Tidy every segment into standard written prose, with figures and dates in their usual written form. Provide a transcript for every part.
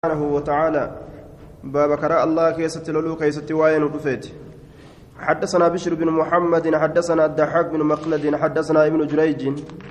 سبحانه وتعالى باب كراء الله كيست لولو كيست واين ودفيت حدثنا بشر بن محمد حدثنا الضحاك بن مخلد حدثنا ابن جريج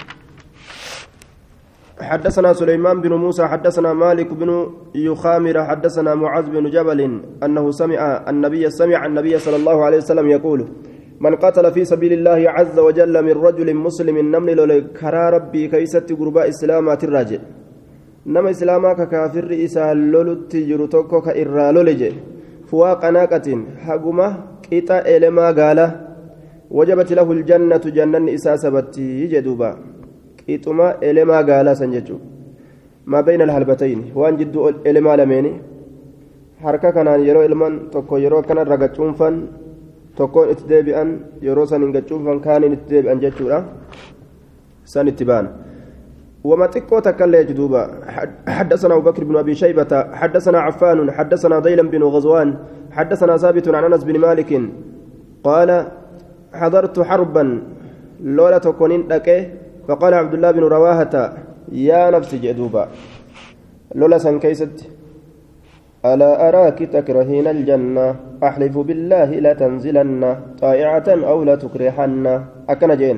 حدثنا سليمان بن موسى حدثنا مالك بن يخامر حدثنا معاذ بن جبل أنه سمع النبي صلى الله عليه وسلم يقول من قتل في سبيل الله عز وجل من رجل مسلم نمل لكرا ربي كيست قرباء إسلامات الراجل nama islaamaa ka kaafirri isaa lolutti jiru tokko ka irraa lole je fuwaaqa naaqatin haguma qixa elemaa gaala wajabati lahu ljannatu jannanni isaa sabattii jedhuuba qixuma elemaa gaalaa san jechuu maa bayna alhalbatayni waan jidduu elemaa lameeni harka kanaan yeroo ilman tokko yeroo kanarra gacuunfan tokkoon itti deebi'an yeroo san hin gacuunfan kaaniin itti deebi'an jechuudha san itti baana وما تكو تكلا جدوبا حدثنا أبو بكر بن أبي شيبة حدثنا عفان حدثنا ضيلم بن غزوان حدثنا ثابت عن أنس بن مالك قال حضرت حربا لولا تكونين لك فقال عبد الله بن رواحة يا نفسي جدوبا لولا سنكيست ألا أراك تكرهين الجنة أحلف بالله لا تنزلن طائعة أو لا تكرهن أكن جين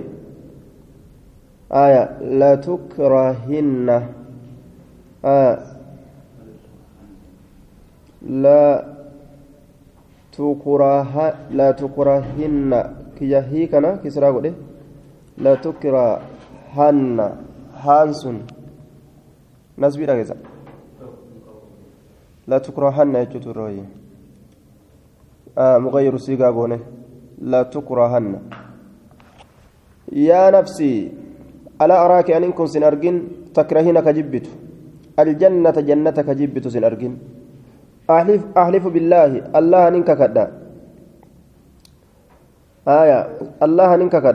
آية لا تكرهن لا تكرهن كيهي كنا كسرى قولي لا تكرهن هانسون نسبي رجزا لا تكرهن يجوت الرأي مغير السيقا قولي لا تكرهن يا نفسي ألا أراك أن إنكم سنرجن تكرهين كجبت الجنة جنة كجبت سنرجن أحلف بالله الله ننك كدا آية الله ننك كد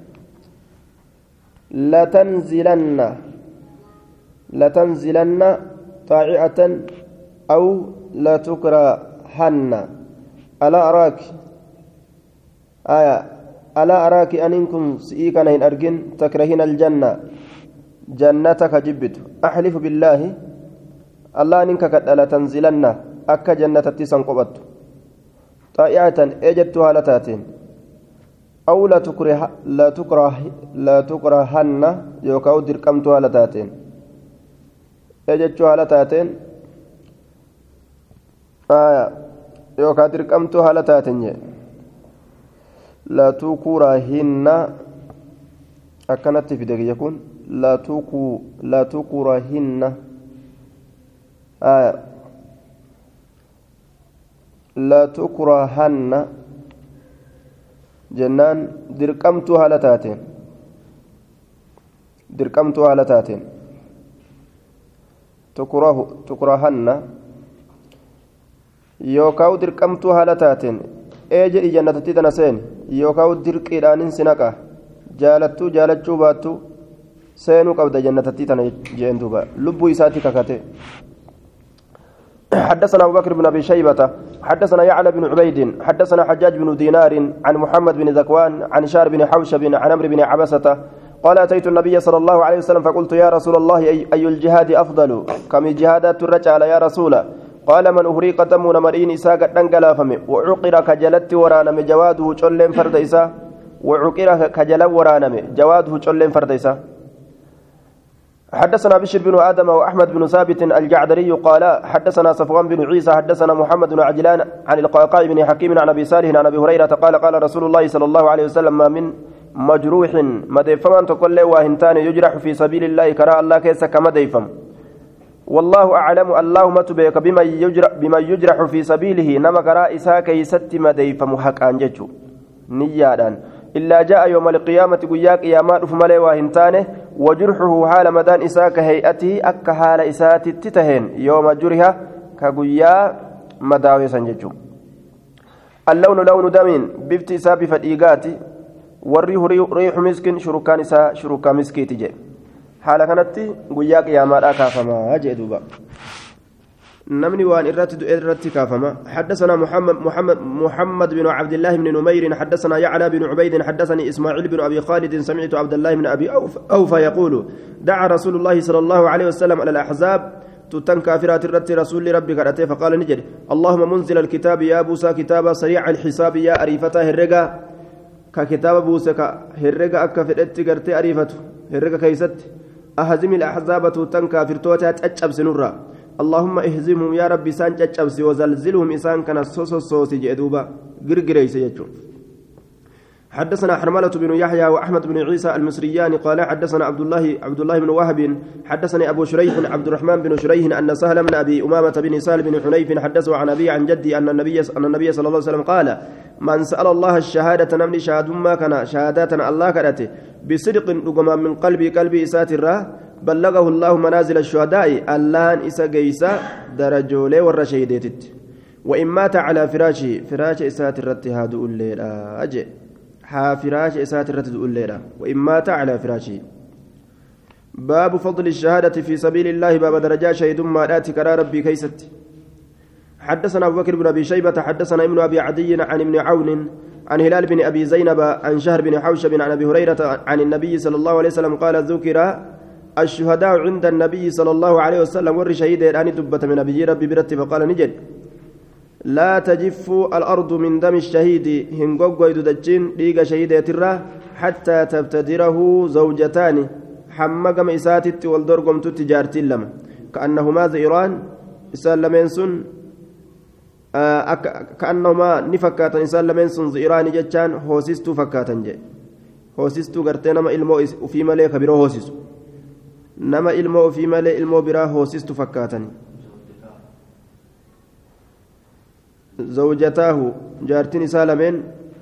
لتنزلن طاعة أو لتكرهن ألا أراك آية ألا أراك أنكم سئيكا إن أرجن تكرهين الجنة جنتك جبت أحلف بالله الله أنك قد ألا تنزلن أكا جنة تسن قبت طائعة أجدتها لتاتين أو لا تكرهن يوكاو دركمتها لتاتين أجدتها لتاتين يوكا دركمتها لتاتين لا تكرهن أكنت في دقيقة يكون لا تكرهن لا تكرهن جنان درقمتها لتاتين تكرهن يوكاو درقمتها لتاتين eeje jannatatti tana seen yookaan dirqiidhaanin sinaqa jaalattuu jaalachuu baattu seenuu qabda jannatatti tana jeen duuba lubbuu isaatti kakate حدثنا أبو بكر بن أبي شيبة حدثنا يعلى بن عبيد حدثنا حجاج بن دينار عن محمد بن ذكوان عن شار بن حوشب عن عمرو بن عبسة قال أتيت النبي صلى الله عليه وسلم فقلت يا رسول الله أي الجهاد أفضل كم جهادات الرجال يا رسول قال من أهريق دم نمرين إساء دنقلا فمي وعقر كجلت ورانم جواده جلين فرد إساء وعقر كجل ورانم جواده جلين فرد إساء حدثنا بشر بن آدم وأحمد بن ثابت الجعدري قال حدثنا صفوان بن عيسى حدثنا محمد بن عجلان عن القعقاع بن حكيم عن أبي صالح عن أبي هريرة قال رسول الله صلى الله عليه وسلم ما من مجروح مديفما تقول له واهنتان يجرح في سبيل الله كراء الله كيس كمديفم والله أعلم اللهم تبيك بما يجرح في سبيله نما كراء إساء كيست مديفم حق أنججو نيادان إلا جاء يوم القيامة قياك يامات فمالي واهنتانه وجرحه حال مدان إساء كهيئته أك حال إساء تتهين يوم جرها كقيا مداوي سنججو اللون لون دمين بفت إساء بفتيقات والريح ريح مسكن شركان إساء شركا مسكي تجي حال كانت قياك يامات أكافما جئدوبا نمني وان إرت كافما حدثنا محمد بن عبد الله بن نمير حدثنا يعلى بن عبيد حدثني إسماعيل بن أبي خالد سمعت عبد الله بن أبي أوفى يقول دعا رسول الله صلى الله عليه وسلم على الأحزاب تتن كافرات الرت رسول ربي كرته فقال نجد اللهم منزل الكتاب يا بوسى كتابا سريع الحساب يا أريفته الرجا ككتاب بوسى الرجا أكفرت كرته أريفته الرجا كيست أهزم الأحزاب تتن كافرتوتا تأجب سنورا اللهم اهزمهم يا ربي سان تأجب وزلزلهم إسان كان صوص جدوبا غرغريس يجو حدثنا حرملة بن يحيى وأحمد بن عيسى المصريان قال حدثنا عبد الله بن وهب حدثني أبو شريح عبد الرحمن بن شريح أن سهل بن أبي أمامة بن سالم بن حنيف حدثه عن أبي عن جدي أن النبي صلى الله عليه وسلم قال من سأل الله الشهادة نمني شهاد ما كان شهاداتنا الله كرته بصدق رقما من قلبي إساتر بلغه الله منازل الشهداء اللان إسا قيسا درجولي والرشيديتت وإن مات على فراش إساتر هذا الليل أجي فراش إساتر الليل وإن مات على فراشه باب فضل الشهادة في سبيل الله باب درجات شهيد ما راتك ربي كيست حدثنا أبو بكر بن أبي شيبة حدثنا ابن أبي عدي عن ابن عون عن هلال بن أبي زينب عن شهر بن حوشب عن أبي هريرة عن النبي صلى الله عليه وسلم قال ذكر الشهداء عند النبي صلى الله عليه وسلم ور شهيد الآن دبة من أبي ربي برتي فقال نجد لا تجف الأرض من دم الشهيد هنقوق ويدجين ليق شهيد يتره حتى تبتدره زوجتان حمقم إساتت والدرقم تتجارتين لما كأنهما زئران إسالمين سن كأنهما نفكاتا إسالمين سن زئران جتان هوسستو فكاتا جي هوسستو قرتين نما إلمو في ملي خبيرو هوسستو نما إلمو في ملي إلمو برا هوسستو فكاتا زوجتاه جارتين سالمين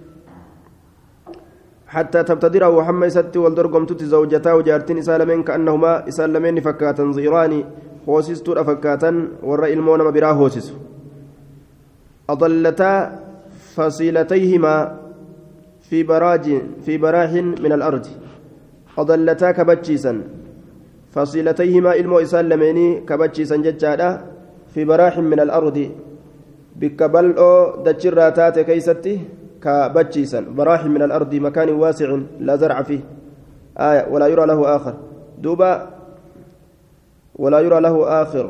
حتى تبتدره وحمى ست والدرقم تت زوجتاه جارتين سالمين كأنهما سالمين فكاتا زيراني هوسستو فكاتا والرأي المون براه هوسس أضلتا فصيلتيهما في براح من الأرض أضلتا كبتشيسا فصيلتيهما إلمو سالمين كبتشيسا ججالا في براح من الأرض بك بلء دجراتات كيستي كبتشيسا براح من الأرض مكان واسع لا زرع فيه ولا يرى له آخر دوبا ولا يرى له آخر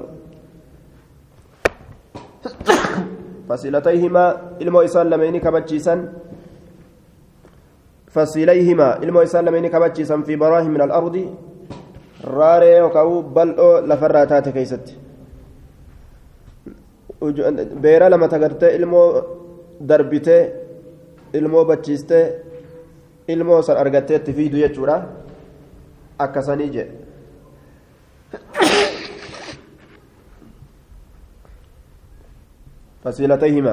فصيلتيهما إلمو إسالمين كبتشيسا فصيليهما إلمو إسالمين كبتشيسا في براح من الأرض راري وكاو بلء لفراتات كيستي beera lama tagartee ilmoo darbitee ilmoo bachiistee ilmoo san argatteetti fiidu jechuudha akkasanii jedhe فصيلتيهما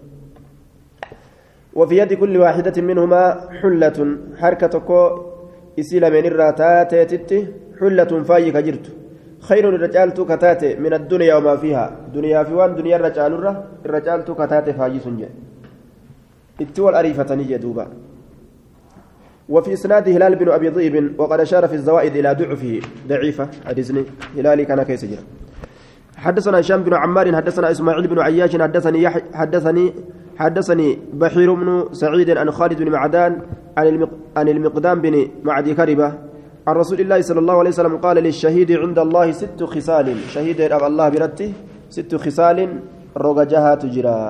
وفي يد كل واحدة منهما حلة حركة كو إسيل من الراتات حلة فايك جرت خير الرجال كتاتي من الدنيا وما فيها دنيا في وان دنيا الرجال كتاتي فاجي سنجة اتوى الأريفة نجي دوبا وفي إسناد هلال بن أبي ضئب وقد أشار في الزوائد إلى ضعفه ضعيفة حديثني هلالي كان كيس جرا حدثنا هشام بن عمار حدثنا إسماعيل بن عياش حدثني بحير بن سعيد عن خالد بن معدان عن المقدام بن معدي كربة عن رسول الله صلى الله عليه وسلم قال للشهيد عند الله 6 خصال شهيد أب الله برته 6 خصال رججها تجرى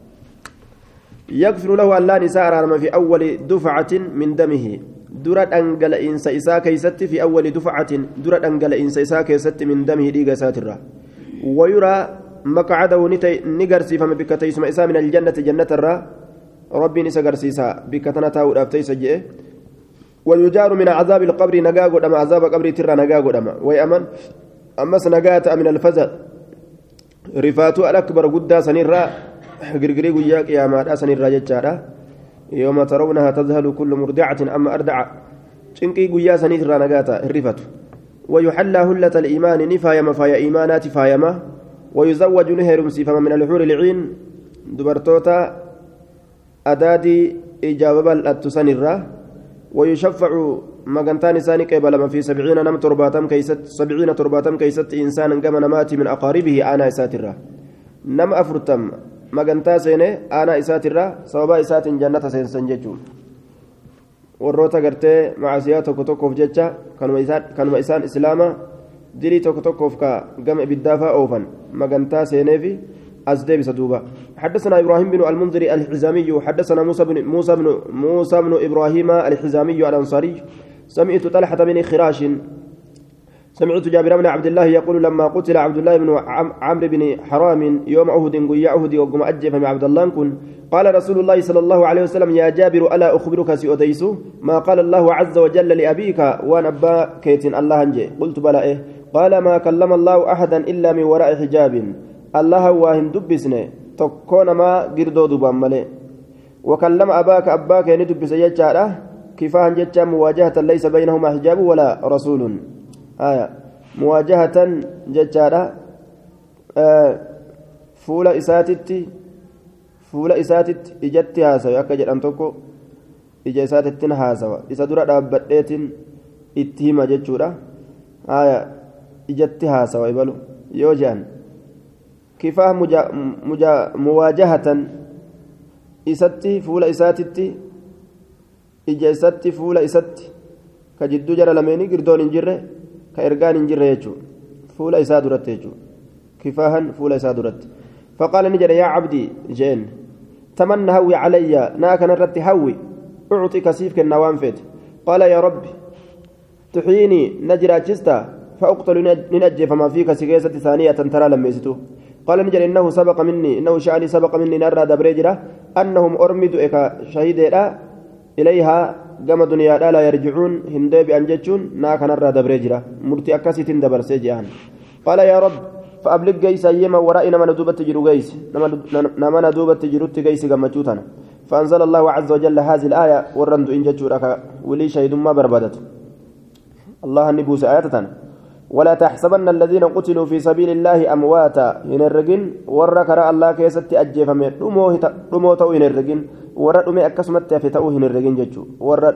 يغفر له أن لا نساء في أول دفعة من دمه درة أنجل إنس إساء كيست في أول دفعة درة أنجل إنس إساء كيست من دمه ديغا ساترة ويرى مقعده نجرسي فما بكتيس ما إساء من الجنة جنة الرا ربي نسجرسيسا بكتنتا ورابتيس جئ ويجار من عذاب القبر نجاغ دم عذاب قبر ترى نجاغ دم ويأمن أمس نجات من الفزع رفاتو الأكبر قدا سنيرا غرغري وياك يا ما سنيرا جچارا يوم ترونها تذهل كل مرضعة أما أردع شنقي قيا سنيرا نجاتا الرفاتو ويحلى هلة الإيمان نفايا مفايا إيمانات فايما ويزوج نهر سيفما من الحور العين دبرتوتا أدادي إجابة التسنيرا ويشفع مغنتان ساني قبل ما في 70 نم ترباتم كيست إنسان كما نمات من أقاربه أنا إساترة نم أفرتم مغنتا سيني أنا إساترة سوابا إسات جنة سنججو warroota gartee macaasiyaa tokko tokkoof jecha kanuma isaan islaama دلي توك توكوف كا قام بالدافع أوفن مقنتا سينيفي أزدي بسدوبة حدثنا إبراهيم بن المنذر الحزامي حدثنا موسى بن إبراهيم الحزامي الأنصاري سمعت طلحة بن خراش سمعت جابر بن عبد الله يقول لما قتل عبد الله بن عمرو بن حرام يوم أهد قيا أهد وقم أجف من عبد الله كن قال رسول الله صلى الله عليه وسلم يا جابر ألا أخبرك سيؤديس ما قال الله عز وجل لأبيك ونبا كيت الله انجي قلت بلى إيه قال ما كلم الله أحدا إلا من وراء حجاب الله واهن دبسني تكون ما قردو دبامله وكلم أباك يعني دبس يجاره كفاها جتا مواجهة ليس بينهما حجاب ولا رسول مواجهة ججارة فول إساتت إجت هاسوا أكجر أن تكو إجا إساتت هاسوا إسا درا دابتت إتهما ججورة إجت هاسوا إبالو يوجان كيفاه مواجهة إساتي فول إساتت إجا إساتي فول إساتي كجدو جرى لميني قردون إنجره كإرجان إنجر يجو فولا إسادرت يجو كفاها فولا إسادرت فقال نجر يا عبدي جين تمنى هوي علي ناك نرت هوي أعطي كسيفك النوام فيت قال يا ربي تحييني نجرا جستا فأقتل ننجي فما فيك سيجيسة ثانية ترى لما يسيتو قال نجر إنه سبق مني إنه شأني سبق مني نرى دبريجرة أنهم أرمدوا إكا شهيدة إليها قام دنيا لا يرجعون هندي بأنجتون ناك نرى دبريجرة مرتي أكاسيت دبر سيجان قال يا رب فأبلغ جيس أيما ورائنا من دوبة تجرو جيس نما ندوبة تجرو جيس قمتوتنا فأنزل الله عز وجل هذه الآية ورند إن جتشورك ولي شهيد ما بربدت الله النبوس آياتنا ولا تحسبن الذين قتلوا في سبيل الله أمواتا إن الرجل وركر الله كيست أجيف من رموتو إن الرجل ورد أكسمت في تأوه إن الرجل جتشو ورد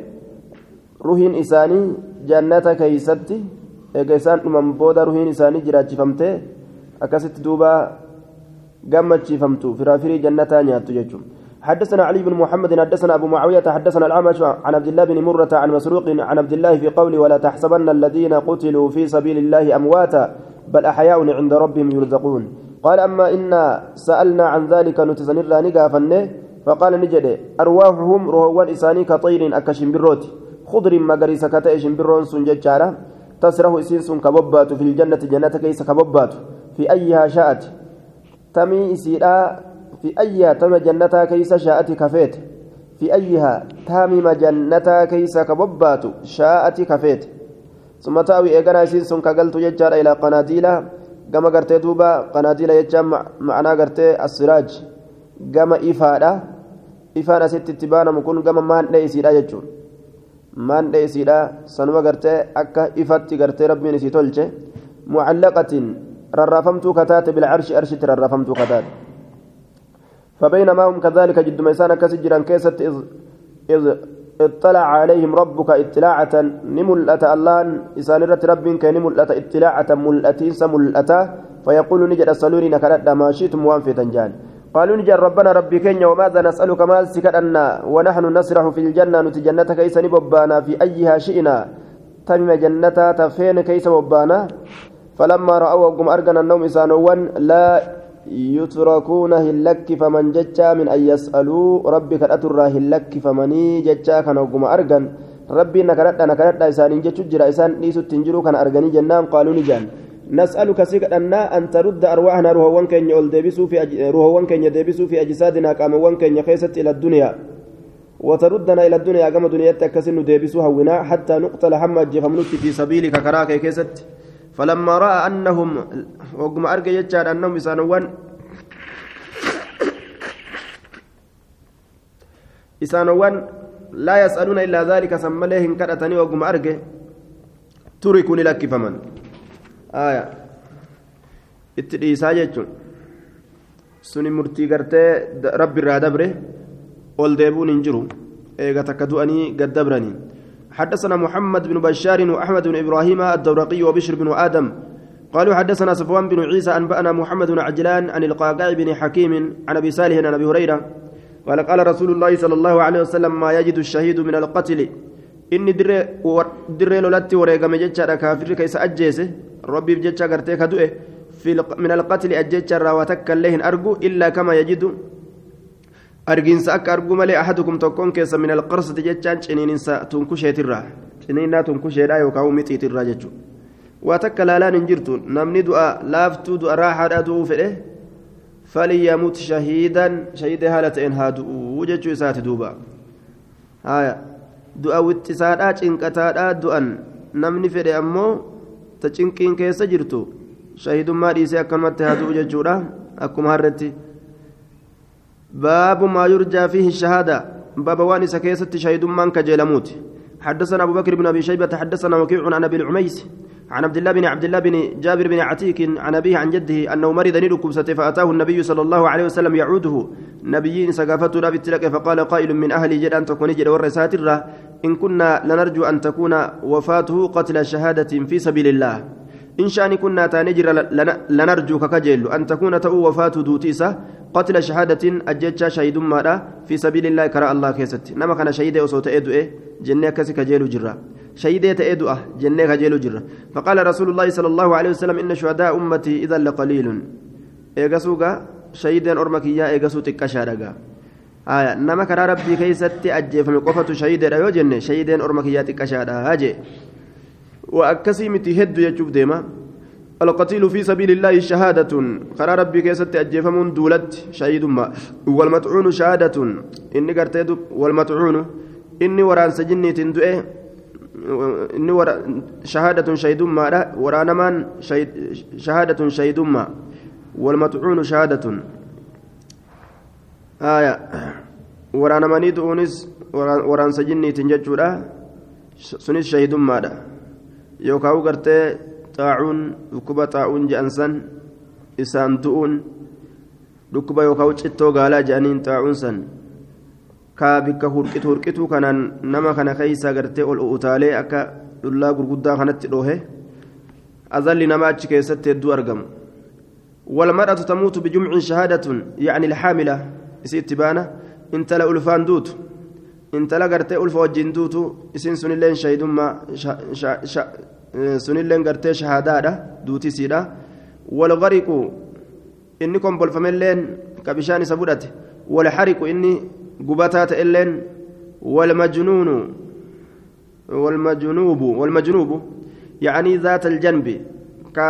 روحين إساني جنة كيستي إجسان من بودا روحين إساني جراج فمته أكست دوبا قامت فمتو فرافري جنة نيات جتشو حدثنا علي بن محمد حدثنا أبو معاوية حدثنا الأعمش عن عبد الله بن مرة عن مسروق عن عبد الله في قوله ولا تحسبن الذين قتلوا في سبيل الله أمواتا بل أحياء عند ربهم يرزقون قال أما إنا سألنا عن ذلك نتسنر نقافنه فقال نجد أرواحهم روحوان إساني كطير أكشم بالروت خضر مقريس كتئشم بالرون سنججارة تسره إسيس كببات في الجنة جنة كيس كببات في أيها شاءت تمي إسيرا في أيها تم جنتا كيس شاءت كفيت في أيها تامم جنتا كيس كببات شاءت كفيت ثم تأوي إيقنا يسين سن كقلت يجار إلى قناديل كما قرت دوبا قناديل يجار معنا قرت السراج كما إفادة ست تبانا مكون كما مان ليسيرا يجور مان ليسيرا سنما قرت أكا إفادة قرت ربي نسي تلجة معلقة ررافمت كتات بالعرش أرشت ررافمت كتات فبينما هم كذلك جد ميسان كسجرا كيست إذ اطلع عليهم ربك اطلاعة نملأة الله إسانرة ربك نملأة اطلاعة ملأتين سملأة فيقول نجد أسألوني نكرد ما شئتم وانفتا جان قالوا نجد ربنا ربي كينيا وماذا نسألك ما سكرنا ونحن نسرح في الجنة نتجنة كيس نببانا في أيها شئنا تمم جنة تفين كيس ببانا فلما رأوا قم أرقنا النوم إسانوان لا يتركون هلك فمن ججا من أن يسألوا ربك الأترى هلك فمني ججا كان وقم أرقن ربي نكرت إسان ججو جرا إسان ليسو تنجرو كان أرقني جنان قالوا نجان نسألك سيكتنا أن ترد أرواحنا روحوان كن يدبسوا في أجسادنا كما وان كن يخيست إلى الدنيا وتردنا إلى الدنيا كما دنيا تكسن ندبسوها ونا حتى نقتل حمد جفمنوت في سبيلك كراك كيست فلما رأى أنهم وقم أرجع يجعل أنهم إسانوان لا يسألون إلا ذلك سمى لهم كرتني وقم أرجع تركوني لك فمن آية إتريساجة سني مرتي قرتي ربي الرادبره والديبون انجروا إيغا تكدواني قد دبرني حدثنا محمد بن بشار وأحمد بن إبراهيم الدورقي وبشر بن آدم قالوا حدثنا صفوان بن عيسى أنبأنا محمد بن عجلان عن القعقاع بن حكيم عن أبي صالح عن أبي هريرة قال رسول الله صلى الله عليه وسلم ما يجد الشهيد من القتل إني دري لولتي وريقم جتشا كافر كيس أجيسه ربي بجتشا قرتي كدوئه من القتل أجتشا راوتك اللهن أرجو إلا كما يجد أرجنس أك أرجو ملي أحدكم تكون كيس من القرصة جتشان شنين إنسا تنكشة الرا شنين لا تنكشة لا يوكاو متي الرا جتشو واتك لا ننجرتون نمني دعاء لافتو دعاء راحة أدعو فيه فليموت شهيدا شهيد هالة إن هادو وجتشو إسات دوبا هايا دعاء واتسادات إنكتادات دعاء نمني فيه أمو تشنكين كيس جرتو شهيد ما ديسي أكملت هادو وجتشو أكم هرتي باب ما يرجى فيه الشهادة باب واني سكيست شهيد من كجلموت حدثنا أبو بكر بن أبي شيبة حدثنا وكيع عن أبي العميس عن عبد الله بن جابر بن عتيك عن أبيه عن جده أنه مرض نركبسة فأتاه النبي صلى الله عليه وسلم يعوده نبيين سقافته لا بالتلك فقال قائل من أهل جد أن تكون جد ورسات الره إن كنا لنرجو أن تكون وفاته قتل شهادة في سبيل الله إن شأن كنا تنجر لنرجو ككجل أن تكون تو وفاة دوتيسة قتل شهادة أجتشا شهيد ماذا في سبيل الله كرى الله كيست نما كان شهيد أصوت إدو جنة كسك جيل جرة شهيد إدو جنة كجيل جرة فقال رسول الله صلى الله عليه وسلم إن شهداء أمتي إذا لقليل إيجاسوكا شهيد أرمكيا إيجاسو تكشارجا نما كرى ربي كيست أجف من قفة شهيد أيو جنة شهيد أرمكيا تكشارجا هاجي وأكسي متهد يجوب ديما القتيل في سبيل الله شهادة قرار ربي كيست أجيف من دولت شهيد ما والمطعون شهادة إني قرتيد والمطعون إني وران سجني تندئ إني شهادة شهيد ما ورانا من شهادة شهيد ما والمطعون شهادة ورانا من يدونس وران سجني تنججورا سنس شهيد ما يوكاو قرتي طاعون ركبة طاعون جانسان إسان دؤون ركبة يوكاو تشتو قالا جانين طاعون سن كابك هركتو كان نما كان خيسا قرتي الأوتالي أكا لله قرقودا كانت روحه أظل نما أتشكيست يدو أرقم والمرأة تموت بجمع شهادة يعني الحاملة إسيتبانا انت لا ألفان دوت انت لا قرتي ألف وجين دوتو إسين سنلين شهيدون ما sunilleen gartee shahaadaadha duutii siidha walgariqu inni kombolfamelleen ka bishaan isa fudhate walxariqu inni gubataa ta'elleen walmajnuubu yacanii zaata aljanbi ka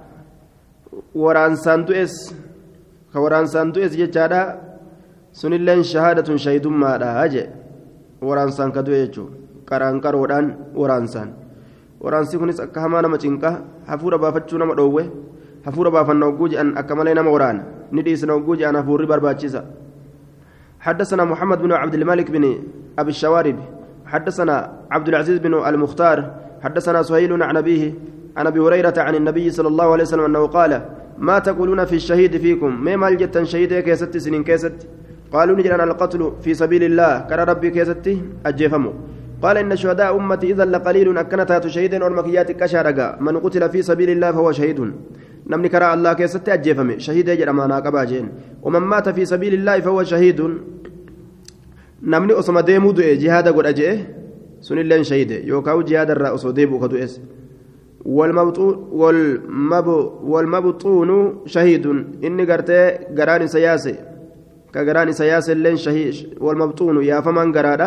waraansaan du'es jechaadha sunilleen shahaadatun shahiidummaadha je waraansaan ka du'e jechuu qaraanqaroodhaan waraansaan waraansi kunis akka hamaa nama cinqa hafuura baafachuu nama dhoowwe hafuura baafanna hogguu jedhan akka malee nama waraana ni dhiisna hogguu jedhan hafuurri barbaachisa حدثنا محمد بن عبد الملك بن أبي الشوارب حدثنا عبد العزيز بن المختار حدثنا سهيل عن أبيه عن أبي هريرة عن النبي صلى الله عليه وسلم أنه قال ما تقولون في الشهيد فيكم ما مال جتا شهيد كيست سنين كيست قالوا نجرنا القتل في سبيل الله كان ربي كيستي أجيفمو قال إن شهداء أمتي إذا لقليل أكنتها شهيدا أرمكيات كشارقا من قتل في سبيل الله فهو شهيد نمني كرا الله كيست أجيفمي شهيد جرمانا قباجين ومن مات في سبيل الله فهو شهيد نمني أصم ديمو دوئي جهاد قد أجئه سن الله شهيد يوكاو جهاد الرأس وديبو كدوئس والمبطون شهيد إني قرتي قراني سياسي كقراني سياسي اللين شهيد والمبطون يا فمن قرادا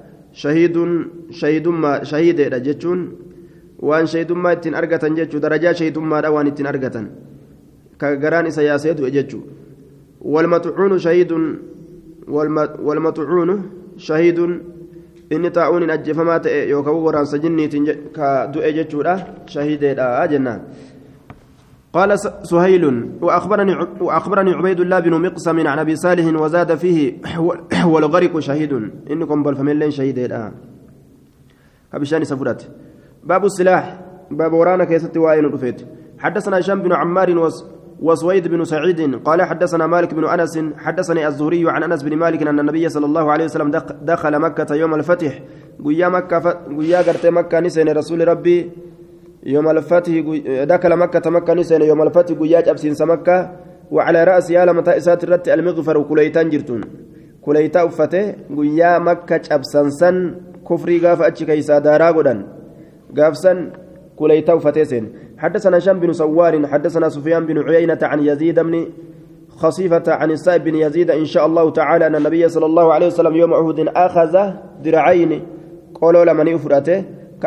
شهيد ما شهيد جتون وان شهيد ما اتن أرقتن جتو درجة شهيد ما وان اتن أرقتن كقراني سياسي جتو والمطعون شهيد والمطعون شهيد إن طاعون أجف ما يوكو وران سجني كدؤ جتشورا شهيد جنان قال سهيل وأخبرني عبيد الله بن مقسم عن أبي صالح وزاد فيه والغرق شهيد إنكم بالفملين شهيد كبشان سفرات باب السلاح باب ورانا كيست وائل رفيت حدثنا هشام بن عمار وسويد بن سعيد قال حدثنا مالك بن أنس حدثني الزهري عن أنس بن مالك أن النبي صلى الله عليه وسلم دخل مكة يوم الفتح قيا قرت مكة نسين رسول ربي يوم الفتح دخل مكة نسين يوم الفتح قيا أبسين سمكة وعلى رأس يالم تائسات الرت المغفر كليتان جرتون كليتا أفته قيا مكة أبسنسن كفري قاف أتش كيسا دارا قدن قافسن كليتو فتيسن حدثنا هشام بن سوار حدثنا سفيان بن عيينة عن يزيد بن خصيفة عن السائب بن يزيد إن شاء الله تعالى أن النبي صلى الله عليه وسلم يوم أحد أخذ درعين قولوا لمن يفرته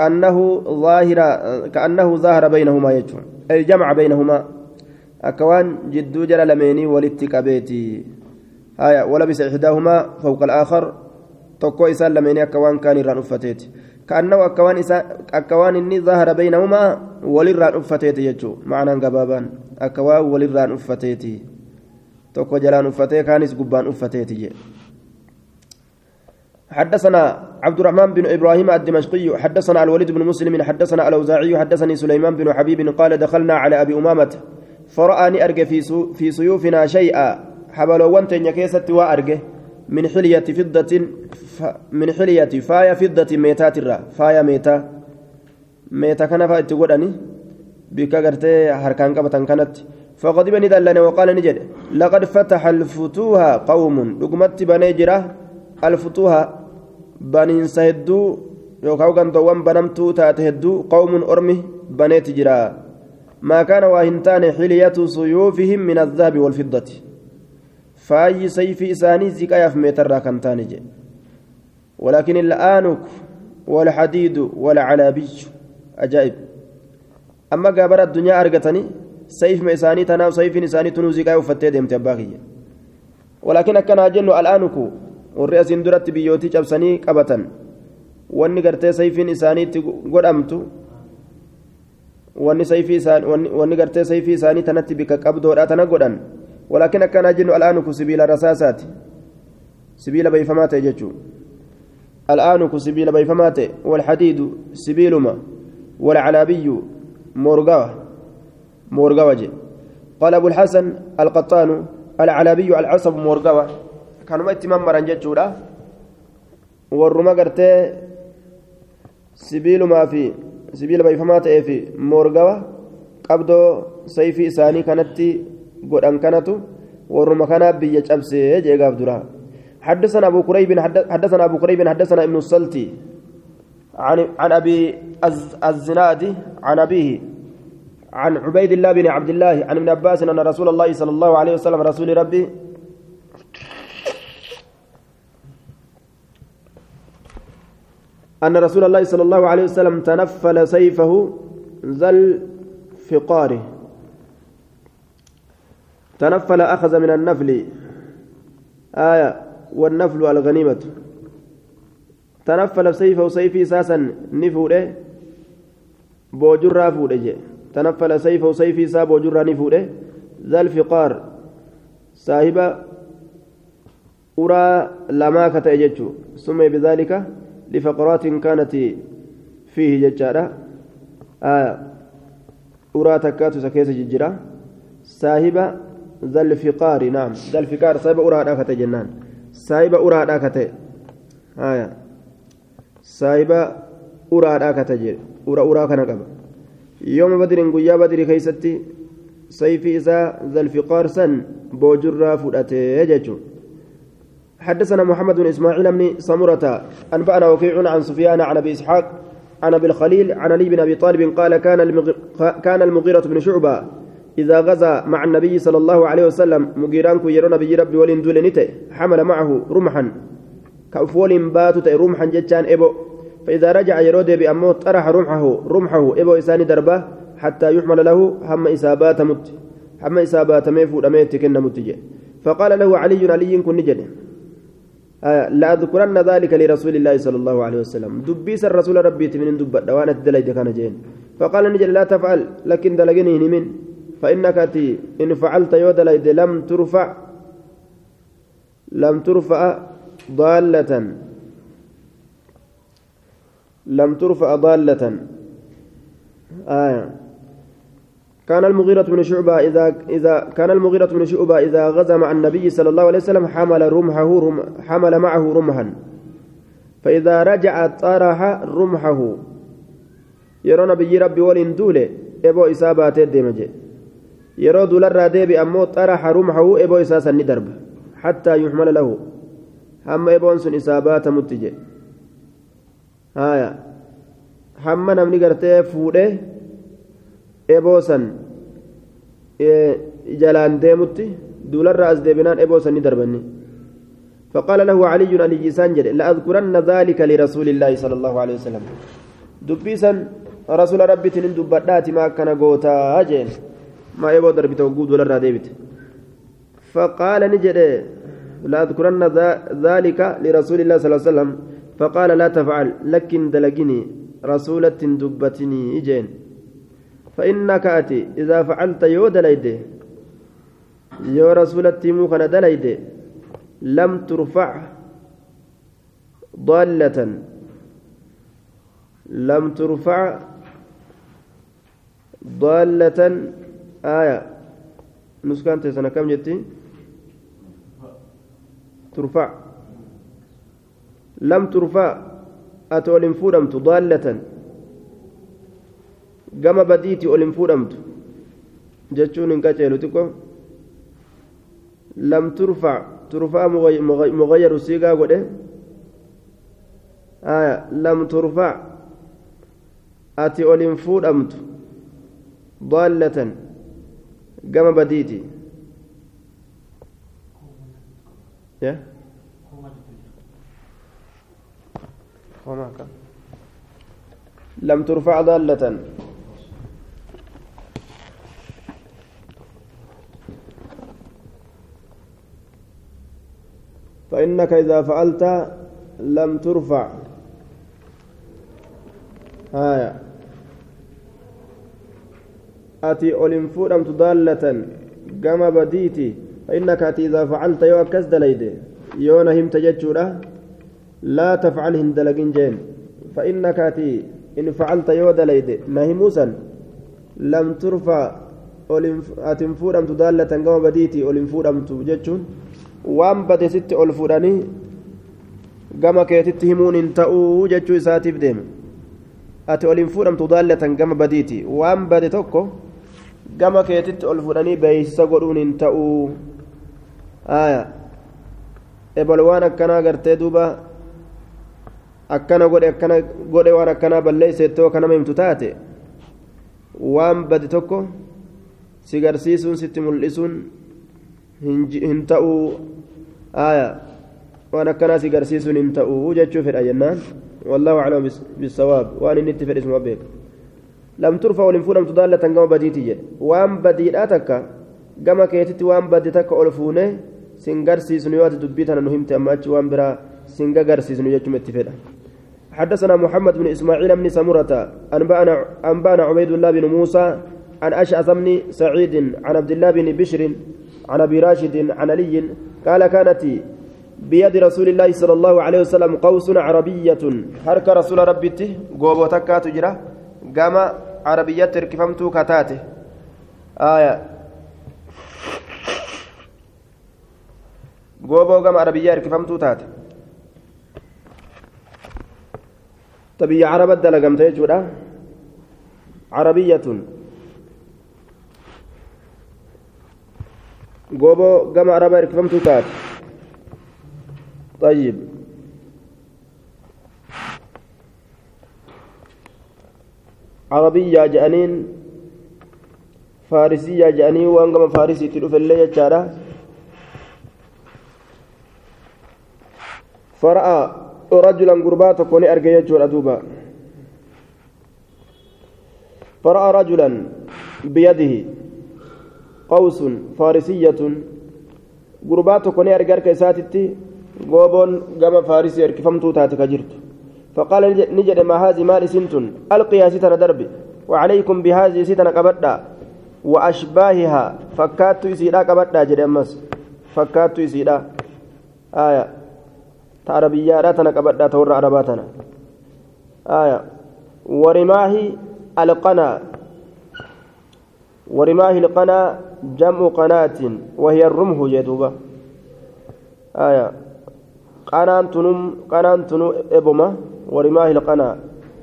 كأنه ظاهر بينهما يجمع أي جمع بينهما أكوان جدو جل لميني ولتكبيتي هايا ولبس إحداهما فوق الآخر تقوى إسان لميني أكوان كان ران أفتيت كأنه أكوان إني ظاهر بينهما وللران أفتيت يجو معنى قبابان أكوان وللران أفتيتي تقوى جلان أفتيت كانس قبان أفتيتي حدثنا عبد الرحمن بن إبراهيم الدمشقي حدثنا الوليد بن مسلم حدثنا الأوزاعي حدثني سليمان بن حبيب قال دخلنا على أبي أمامة فرآني أرجى في سيوفنا شيئا حبلوان تنيكيست وأرجى من حلية فضة من حلية فايا فضة ميتات الرا فايا ميتا كان فاتقولني بك قرتي حركان قبطان كانت فغضبني دلني وقال نجد لقد فتح الفتوها قوم لقمت بنيجرة الفتوها بنين سهدو يوكاو غندوان بنمتو تاتهدو قوم أرمي بنيت جرا ما كان واهنتان حلية سيوفهم من الذهب والفضة فأي سيف إساني زكايا في متر كنتان جي ولكن الآنك والحديد والعلابي أجائب أما قابر الدنيا أرقتني سيف إساني تناو سيف إساني تنو زكايا وفتي ديمت أباقي ولكن أكنا جنو الآنك والرئيس اندرت بيوتي جبسني قبطا واني قرتي سيفين إساني قدمت واني قرتي سيفي إساني تنتي بك قبضو راتنا قدن ولكن كان جن الآن سبيل رصاصات سبيل بيفمات يجو الآن سبيل بيفمات والحديد سبيلما والعلابي مورغوة قال أبو الحسن القطان العلابي العصب مورغوة كانوا اتمام مرنجة جورا والرما قرتي سبيل ما في سبيل بيفمات في مورغوا قبضو سيفي إساني كانت قدام كانتو والرما كان بيج أبسي جيغاف درا حدثنا أبو قريب حدثنا ابن السلتي عن أبي الزناد عن أبيه عن عبيد الله بن عبد الله عن ابن عباس أن رسول الله صلى الله عليه وسلم رسول ربي أن رسول الله صلى الله عليه وسلم تنفل سيفه ذا الفقار تنفل أخذ من النفل آية والنفل الغنيمة تنفل سيفه سيفي ساسا نفوله بوجرا فوله تنفل سيفه سيفي سا بوجرا نفوله ذا الفقار صاحب أرى لما كتأججه سمي بذلك لفقرات كانت فيه ججارة أرى تكات سكيس ججرة صاحب ذا الفقار نعم ذا الفقار صاحب أرى داكته جنان صاحب أرى داكته صاحب أرى داكته أرى كان قبل يوم بدر قيا بدر كيستي سيفي إذا ذا الفقار سن بوجرا فؤته يججو حدثنا محمد بن إسماعيل بن سمرة أنبأنا وكيع عن سفيان عن أبي إسحاق عن أبي الخليل عن علي بن أبي طالب قال كان المغيرة بن شعبة إذا غزا مع النبي صلى الله عليه وسلم مغيرانك يرون بي ربي ولين دولنته حمل معه رمحا كأفول باتت رمحا جتان إبو فإذا رجع يرود بأمه طرح رمحه إبو إساني دربه حتى يحمل له هم إسابات ميفود أميت كن متجه فقال له علي كن نجد لا أذكرن ذلك لرسول الله صلى الله عليه وسلم دبيس الرسول ربي من دب دوانة دليل كان جين فقال نجد لا تفعل لكن دلقني من فإنك إن فعلت يودليد لم ترفع ضالة كان المغيرة بن شعبة إذا غزا مع النبي صلى الله عليه وسلم حمل معه رمحا فإذا رجع طرح رمحه يرى نبي ربي ولين دولة إبو إسابات الدمج يرى دول الرادب أمو طرح رمحه إبو إساسا ندرب حتى يحمل له هم إبو أنسن إسابات متجه هم نمني قرتي فوده إبوسا جلان ديمتي دولار رأس ديبنان إبوسا ندربني فقال له علي علي سانجر لأذكرن ذلك لرسول الله صلى الله عليه وسلم دبيسا رسول ربي تنين دبادات ما كان قوتا أجين ما يبو دربته وقود ولا راديبت فقال نجد لأذكرن ذلك لرسول الله صلى الله عليه وسلم فقال لا تفعل لكن دلقني رسولة دبتني إجين فإنك أتي إذا فعلت يو دليده يو رسولة موخنا دليده لم ترفع ضالة لم ترفع ضالة آية نسكان تسنة كم جتي ترفع لم ترفع أتولم فورمت ضالة gama badiiti ol hin fuudhamtu jechuun hin qaceelu xiqqoo lam turfaa mugayyaru siigaa godhe lam turfaa ati ol hin fuudhamtu daallatan gama badiiti لم ترفع ضالة فإنك إذا فعلت لم ترفع أتي أولنفور أم تضالة قام بديتي فإنك أتي إذا فعلت يوكس دليدي يونا هم تججورة لا تفعل هندلقين جين فإنك أتي إن فعلت يو دليدي نهموسا لم ترفع أتنفور أم تضالة قام بديتي أولنفور أم تججون waan bade sitti ol fuudhanii gama keetitti himuun hin ta'uu jechuu isaatiif deeme ati ol hin fuudhamtu daallatan gama badiiti waan bade tokko gama keetitti ol fuudhanii beeysisa godhuun hin ta'uu ebol waan akkanaa gartee duuba akkana godhe waan akkanaa balleeyseettoo kanama himtu taate waan bade tokko si garsiisuun sitti mul'isuun hin ta'uu وانا كان اسي غرسيسون انت وجهتشوف الجنان والله اعلم بالصواب وانا نتي في اسمه بيك لم ترفع ولنفون تضالة كما بديتي جد وان بديتك كما كيتت وان بديتك الفونه سنغرسيسون يوات دبيتنا نهمت اماتش وان برا سنغرسيسون يجتم اتفدا حدثنا محمد بن اسماعيل بن سمرة انبانا عبيد الله بن موسى عن اشعث بن سعيد عن عبد الله بن بشر عن ابي راشد عن علي قال كانت بيد رسول الله صلى الله عليه وسلم قوس عربية حرك رسول ربته قوبو تكا تجرى قام عربية تركفمتو كتاته قوبو قام عربية تركفمتو تاته تبي عرب الدلقم تيجورا عربية قوبو قام عربية تركفمتو تاته طيب عربية جانين فارسية جانين وانقم فارسي تلوف الليل جارة فرأى رجلا قربات كوني أرقية جور أدوبا فرأى رجلا بيده قوس فارسية قربات كوني أرقية كيساتي غوبون غما فارسي اركفمتو تاتك جرت فقال نجد ما هذه مال سنتن القيا ستنا دربي وعليكم بهذه ستنا قبدا واشباهها فكاتو يسيدا قبدا جدمس فكاتو يسيدا تعربيا راتنا قبدا تور عرباتنا ورماه القنا جمع قناة وهي الرمح جدوبا قنان تنو ابوما ورماه القنا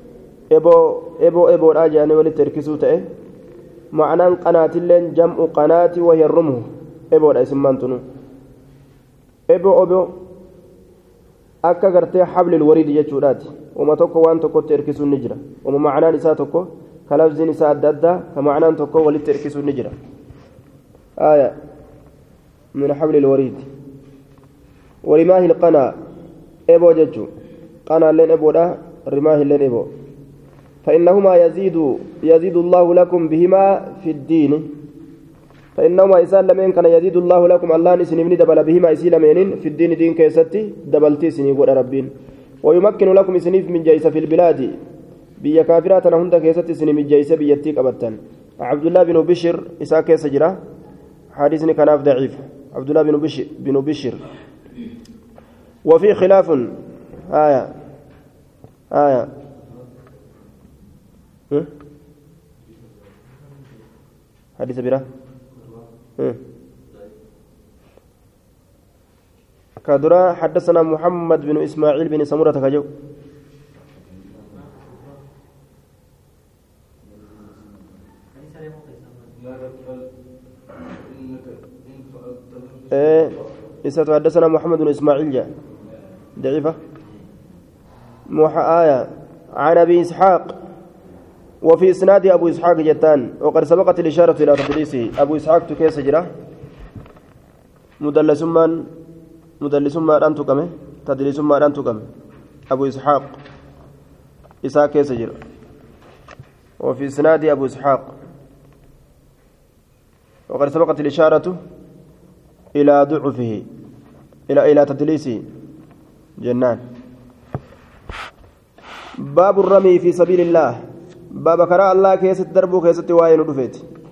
ابو راجعني ولتركسو تأه معنى قناة اللين جمع قناة وهي الرمح ابو اسمان تنو ابو akka gartee حبل الوريد jechuudhaati uma tokko waan tokko تركسو نجرا وما معنى نساء tokko كلفظ نساء الددة كمعنى تكون وللتركيز النجرة آية من حبل الوريد ورماه القنا إبو ججو قنا لين إبو ده رماه لين إبو فإنهما يزيد الله لكم بهما في الدين فإنهما إسان لمن كان يزيد الله لكم الله نسني دبل بهما إسي لمن في الدين دين كيستي دبلتي سني قول ربين ويمكن لكم سنيف من جيس في البلاد بيا كافرات هند كيستي سني من جيس بيتيك أبتن عبد الله بن بشر إسا كيس جرا حديثني كان ضعيف عبد الله بن بشر وفي خلاف آية حديث برا كدرا حدثنا محمد بن إسماعيل بن سمرة كجو حدثنا محمد بن إسماعيل جاء ضعيفة آية عن أبي إسحاق وفي إسناد أبو إسحاق جتان وقد سبقت الإشارة إلى تدليسه أبو إسحاق تكيس جرا مدلس ما أنتكم تدليس ما أنتكم أبو إسحاق إسحاق كيس جرا وفي إسناد أبو إسحاق وقد سبقت الإشارة إلى ضعفه إلى تدليسه جنان باب الرمي في سبيل الله باب كراء الله كيس الدرب كيس التواين ودفيت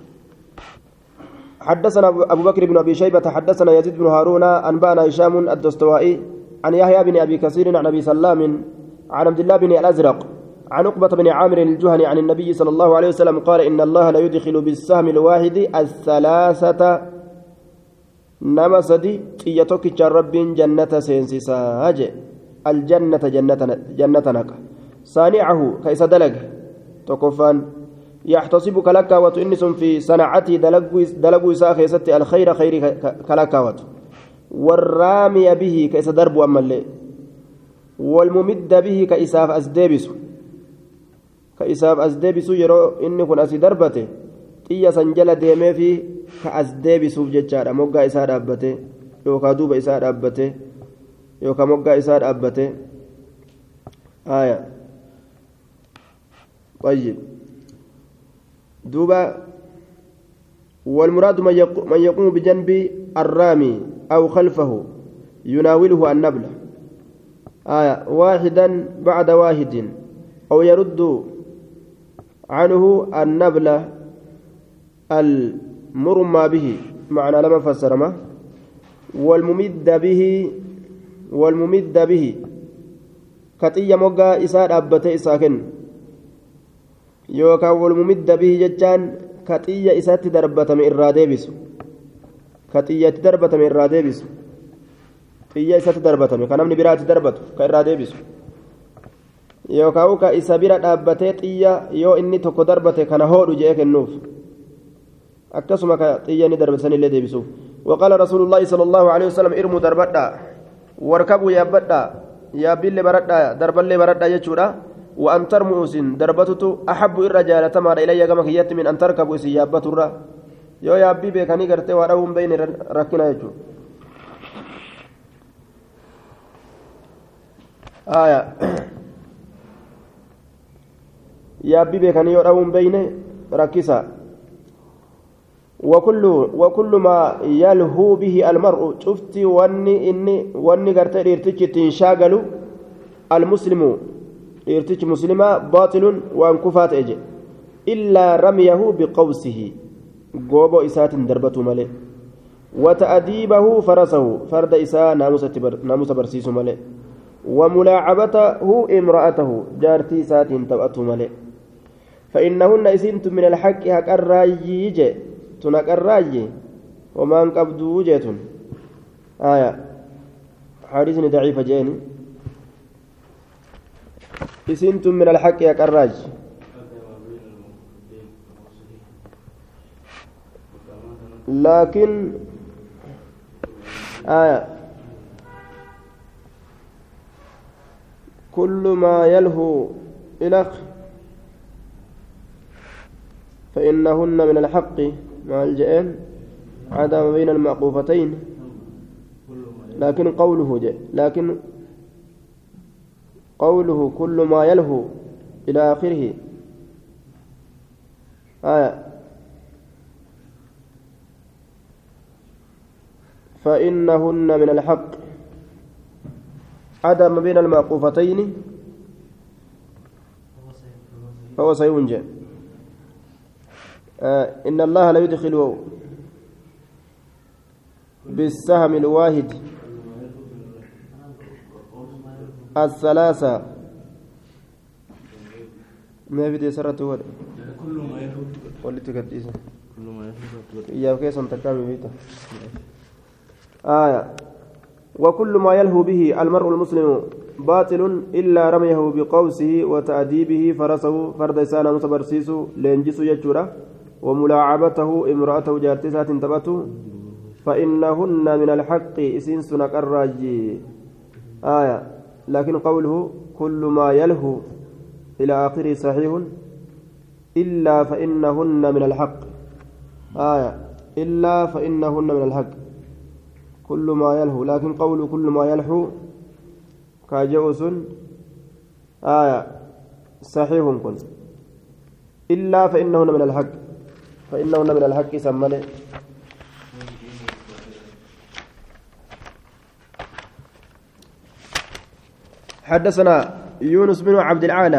حدثنا أبو بكر بن أبي شيبة حدثنا يزيد بن هارون أنبانا هشام الدستوائي عن يحيى بن أبي كثير عن أبي سلام عن عبد الله بن الأزرق عن عقبة بن عامر الجهني عن النبي صلى الله عليه وسلم قال إن الله لا يدخل بالسهم الواحد الثلاثة نما سدي تيتوك رب جنة سينسساج الجنة جنة نك صانعه كيس دلق تكفان يحتسب كلكاوة إنس في صنعته دلقوا ساخي ست الخير خير كلكاوة والرامي به كيس درب أما اللي والممد به كإساف أزديبس يرو إني كن أسي دربته xiyya san jala deemee fi ka as deebisuuf jechaadha moggaa isaa dhaabbate yookaan duuba isaa dhaabbate yookaan moggaa isaa dhaabbate aya طيب دوبا والمراد من يقوم بجنب الرامي أو خلفه يناوله النبل واحدا بعد واحد أو يرد عنه النبل المرمى به معنى لما فسر ما والممد به كتية موقع إساء أبته إساكن يوكا والممد به جتان كتية إساء تدربة من إرادة بسو كتية تدربة من إرادة بسو xiyya isatti darbatame kan namni biraatti darbatu ka irraa deebisu yookaan ka isa bira dhaabbatee xiyya yoo inni tokko darbate kana hoodhu jee kennuuf akkasuma ka xiyya ni darbatanillee deebisuuf waqaala rasuulullaahi sallallahu alaihi wasallam irmuu darbadha warkabuu yaabbadha yaabbillee baradha darballee baradha jechuudha وأن ترموا سن دربتت أحب الرجال تمر إلي كما كيت من أن تركبوا سن يابت الرا يو يابي بكني قرتي وراهم بين ركنا يجو آية يابي بكني وراهم بين ركسا وكل ما يلهو به المرء شفتي واني قرتي ارتجت تنشاغلوا المسلم إرتج مسلمة باطل وانكفات أجل إلا رميه بقوسه قوبو إسات دربته ملئ وتأديبه فرسه فرد إساء ناموس برسيس ملئ وملاعبته امرأته جارتي إسات توأته ملئ فإنهن إسنت من الحق حق الراجي تنك الراجي وما انقبضوا جيتون آية حديث ضعيف جاني إسنتم من الحق يا كراج لكن كل ما يلهو إلى فإنهن من الحق مع الجئين عدم بين المعقوفتين لكن قوله كل ما يلهو إلى آخره فإنهن من الحق عدم بين المعقوفتين فهو سينجى إن الله لا يدخل بالسهم الواحد الثلاثة ما في سرة كل ما يهود قلت تقديسه كل ما يهود يا كيس تكامل بيته وكل ما يلهو به المرء المسلم باطل إلا رميه بقوسه وتأديبه فرسه فرد إسانا متبرسيسه لينجس يجوره وملاعبته امرأته جارتسات تبته فإنهن من الحق إسين سنك الراجي لكن قوله كل ما يلهو إلى آخره صحيح إلا فإنهن من الحق إلا فإنهن من الحق كل ما يلهو لكن قول كل ما يلهو كاجوس صحيح كن إلا فإنهن من الحق فإنهن من الحق سمني حدثنا يونس بن عبد العالى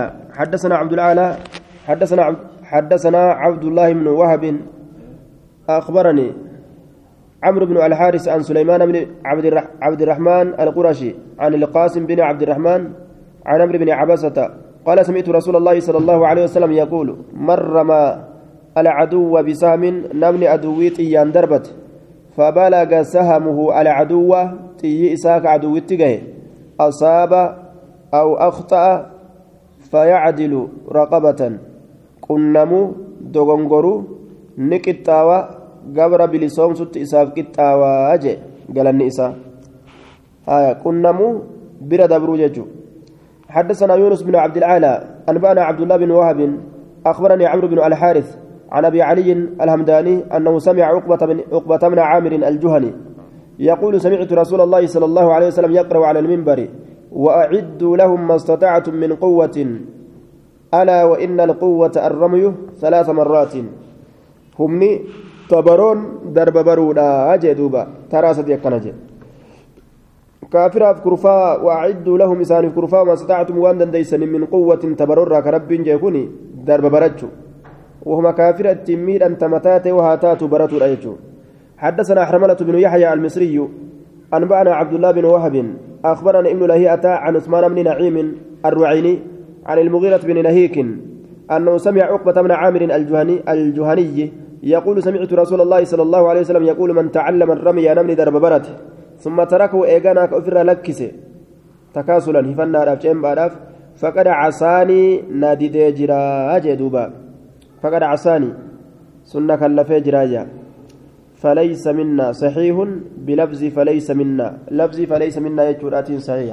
حدثنا عبد الله بن وهب أخبرني عمرو بن الحارث عن سليمان بن عبد الرحمن القرشي عن القاسم بن عبد الرحمن عن عمرو بن عبسة قال سمعت رسول الله صلى الله عليه وسلم يقول مرما العدو بسهم نمني عدويت إيان دربت فبلغ سهمه العدو تي إساك عدويت تجاه أصاب أو أخطأ فيعدل رقبة كنمو دوغنغرو نكتاوى قبر بلسوم ست إساف كتاوى أجي قال النئسا كنمو برد بروججو حدثنا يونس بن عبد العالى أنبأنا عبد الله بن وهب أخبرني عمرو بن الحارث عن أبي علي الهمداني أنه سمع عقبة بن عامر الجهني يقول سمعت رسول الله صلى الله عليه وسلم يقرأ على المنبر وأعدوا لهم ما استطعتم من قوة ألا وإن القوة الرمي 3 مرات همني تبرون درب برودا أجدوبا تراسد يكنجي كافر كرفا وأعدوا لهم إسان كرفا ما استطعتم وأن ديسن من قوة تبرر كرب جيكوني درب برجو وهما كافر التمير أنت متات وهاتات برتو رأيتو حدثنا حرملة بن يحيى المصري أنبأنا عبد الله بن وهب أخبرنا ابن لهيئة عن عثمان بن نعيم الرعيني عن المغيرة بن نهيك أنه سمع عقبة بن عامر الجهني يقول سمعت رسول الله صلى الله عليه وسلم يقول من تعلم الرمي نمني درب برت ثم تركه إيغانا كأفر لكس تكاسلا هفنا رافجين باراف فقد عصاني نادي ديجرا أجدوبا فقد عصاني سنة كلفي جرايا فليس منا صحيح بلفظ فليس منا لفظ فليس منا يجرات صحيح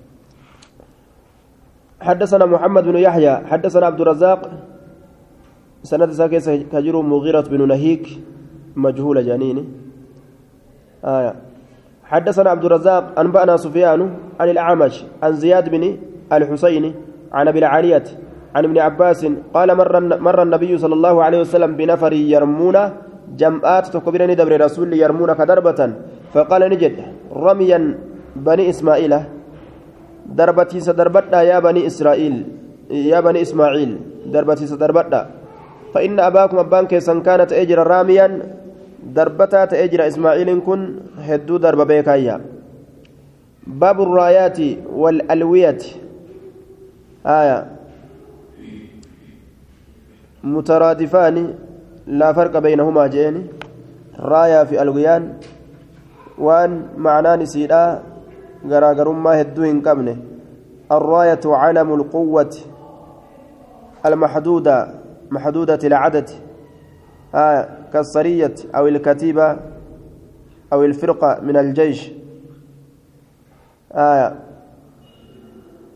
حدثنا محمد بن يحيى حدثنا عبد الرزاق سند ساكي كجر مغيرة بن نهيك مجهول جانيني حدثنا عبد الرزاق أنبأنا سفيان عن الأعمش عن زياد بن الحسين عن أبي العالية عن ابن عباس قال مر النبي صلى الله عليه وسلم بنفر يرمون جمعات تكبرني دبر رسول يرمون كدربة فقال نجد رميا بني إسماعيل دربتي سدربتا يا بني إسرائيل يا بني إسماعيل دربتي سدربتا فإن أباكم أبان كيسان كانت أجر راميا دربتا تأجر إسماعيل كن هدو درب بيكايا باب الرايات والألوية مترادفان لا فرق بينهما جين رايا في ألويان وان معنان سيدا غراغرما هدو إن كمنه الراية علم القوة المحدودة محدودة العدد كالسرية أو الكتيبة أو الفرقة من الجيش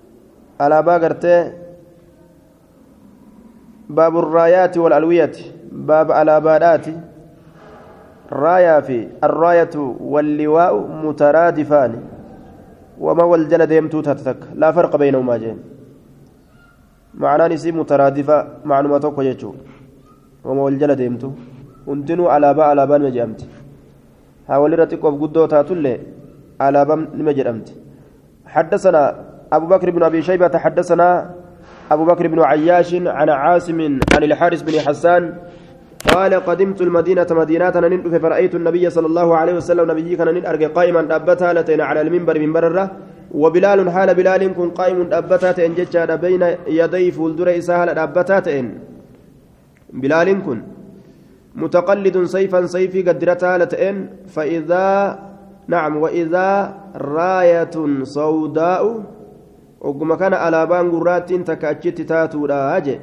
على باقرته باب الرايات والألوية باب على بادات رايا في الراية واللواء مترادفان وما والجلد يمتو تتك لا فرق بينهما جين معنى نسي مترادفة معلومات وكجتشو وما والجلد يمتو وانتنو على بان مجامت حاول رتق وبقدو تاتولي على بان مجامت حدثنا أبو بكر بن أبي شيبة حدثنا أبو بكر بن عياش عن عاصم عن الحارث بن حسان قال قدمت المدينة مدينة نندف فرأيت النبي صلى الله عليه وسلم نبي كان نرجع قائما أبتها لتين على المنبر من برره وبلال حال بلال كن قائم أبتها تنجج بين يدي فولدر إسهال أبتها بلال كن متقلد سيفا سيفي قدرتها لتين فإذا نعم وإذا راية سوداء وقم كان على بان قرات تكأجت تاتو راجع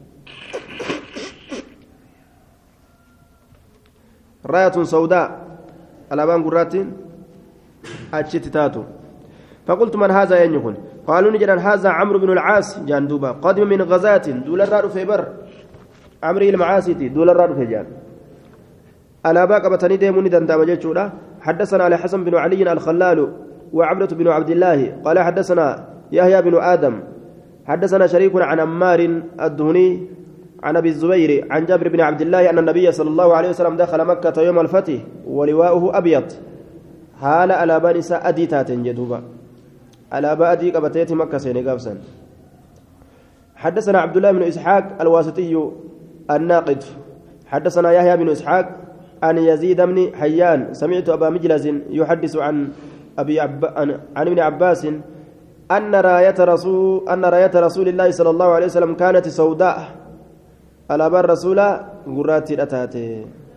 راية سوداء على بان قرات أجت تاتو فقلت من هذا ينكن قالوا نجد هذا عمرو بن العاص جاندوبا قادم من غزاة دول الرار في بر عمري المعاسيتي دول الرار في جان على باق بتني ديموني دندام جيتشودا حدثنا على حسن بن علي الخلال وعبدة بن عبد الله قال حدثنا يحيى بن آدم حدثنا شريك عن عمار الدهني عن أبي الزبير عن جابر بن عبد الله أن النبي صلى الله عليه وسلم دخل مكة يوم الفتح ولواؤه أبيض حال على بني أدي تاتن جدوبا على بأدي قبتيت مكة سينغافسا حدثنا عبد الله بن إسحاق الواسطي الناقد حدثنا يحيى بن إسحاق عن يزيد بن حيان سمعت أبا مجلس يحدث عن عن ابن عباس أن راية رسول الله صلى الله عليه وسلم كانت سوداء على بر رسول قرات الأتاتي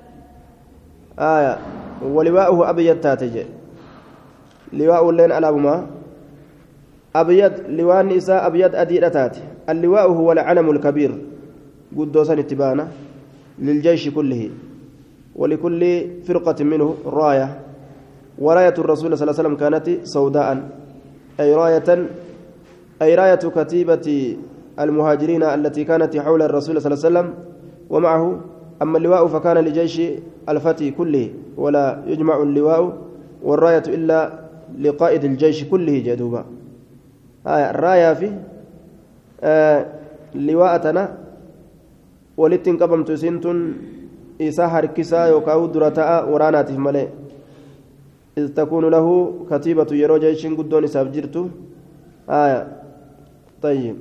ولواؤه أبيض تاتج لواء اللين على بما أبيض لواء النساء أبيض أدي الأتاتي اللواء هو العلم الكبير قدوسا اتبانا للجيش كله ولكل فرقة منه راية وراية الرسول صلى الله عليه وسلم كانت سوداء أي راية كتيبة المهاجرين التي كانت حول الرسول صلى الله عليه وسلم ومعه أما اللواء فكان لجيش الفتي كله ولا يجمع اللواء والراية إلا لقائد الجيش كله جدوبا الراية في لواءتنا ولتن قبمت سنتن إسا هركسا يوكاو درتاء ورانات في ملئ إذ تكون له كتيبة يرو جيش قدون إساف جرتو طيب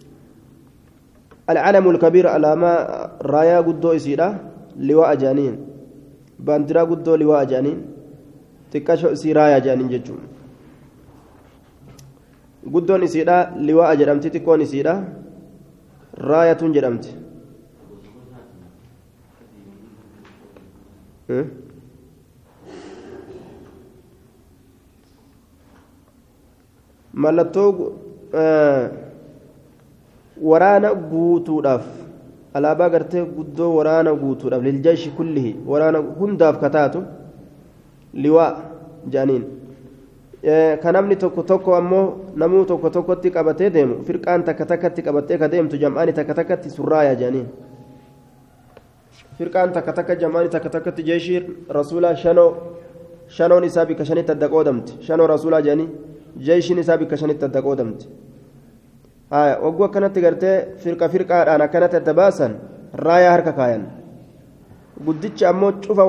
العلم الكبير على ما رايا قدو إسيرا لواء جانين باندرا قدو لواء جانين تكاشو إسيرايا جانين ججو قدون إسيرا لواء جرمتي تكون إسيرا راية جرمتي mallattoo waraana guutuudhaaf alaabaa gartee guddoo waraana guutuudhaaf liljeeshi kullihi waraana hundaaf kataatu liwaa jaaniin ka namni tokko tokko ammoo namuu tokko tokkotti qabatee deemu firqaan takka takkatti qabattee ka deemtu jam'aani takka takkatti surraaya jaaniin firqaan takka takka jam'aani takka takkatti jeeshii rasuulaa shanoon isaa bikka shanitti adda qoodamti shanoo rasuulaa jaanii jeeshiin isaa bikka shanitti adda qoodamti wagguu akkanatti gartee firqaadhaan akkanatti adda baasan raayaa harka kaayan guddicha ammoo cufa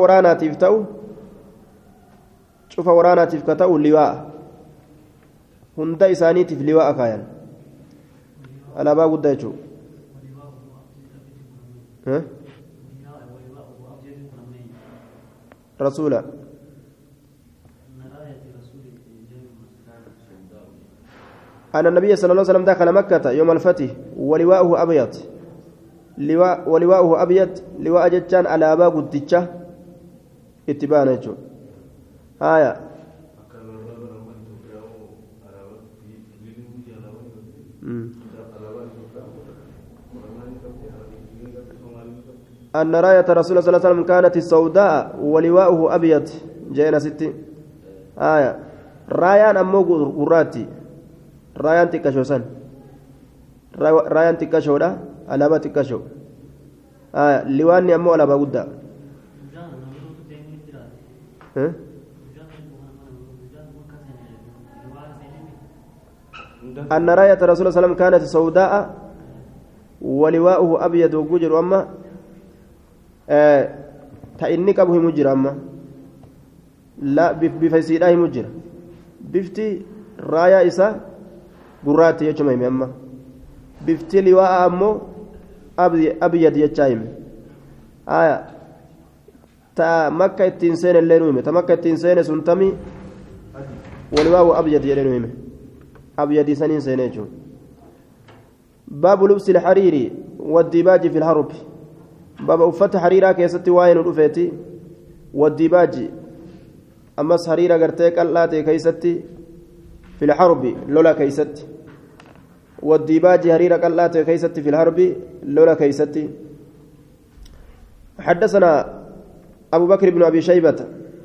waraanaatiif ka ta'u liwaa hunda isaaniitiif liwaa kaayan alaabaa guddaa jechuudha rasuula أن النبي صلى الله عليه وسلم دخل مكة يوم الفتح ولواؤه أبيض ولواؤه أبيض لواء جتان على باب الدجة اتبانا جو آية أن راية رسول الله صلى الله عليه وسلم كانت السوداء ولواؤه أبيض جينا ستي آية رايان أمو قراتي raayaan xiqqashoo alaabaa xiqqashoo liwaanni ammoo alaabaa guddaa أن راية رسول الله صلى الله عليه وسلم كانت سوداء ولواؤه أبيض وجر أما تإنك أبوه مجر أما لا بفيسيله مجر بفتي راية إسا قراتي يجمعي أما بفتي لواء أمو أبيض يجمعي تا مكة التنسين اللي نومي تا مكة التنسين سنتمي ولواء أبيض يلي نومي أبيض سنين سنيجون باب لبس الحرير والديباج في الحرب باب أفت حريرة كيستي واين الأفيتي والديباج أمس حريرة قرتيك اللاتي كيستي في الحرب لولا كيستي والديباج حريرة اللاتي كيستي في الحرب لولا كيستي حدثنا أبو بكر بن أبي شيبة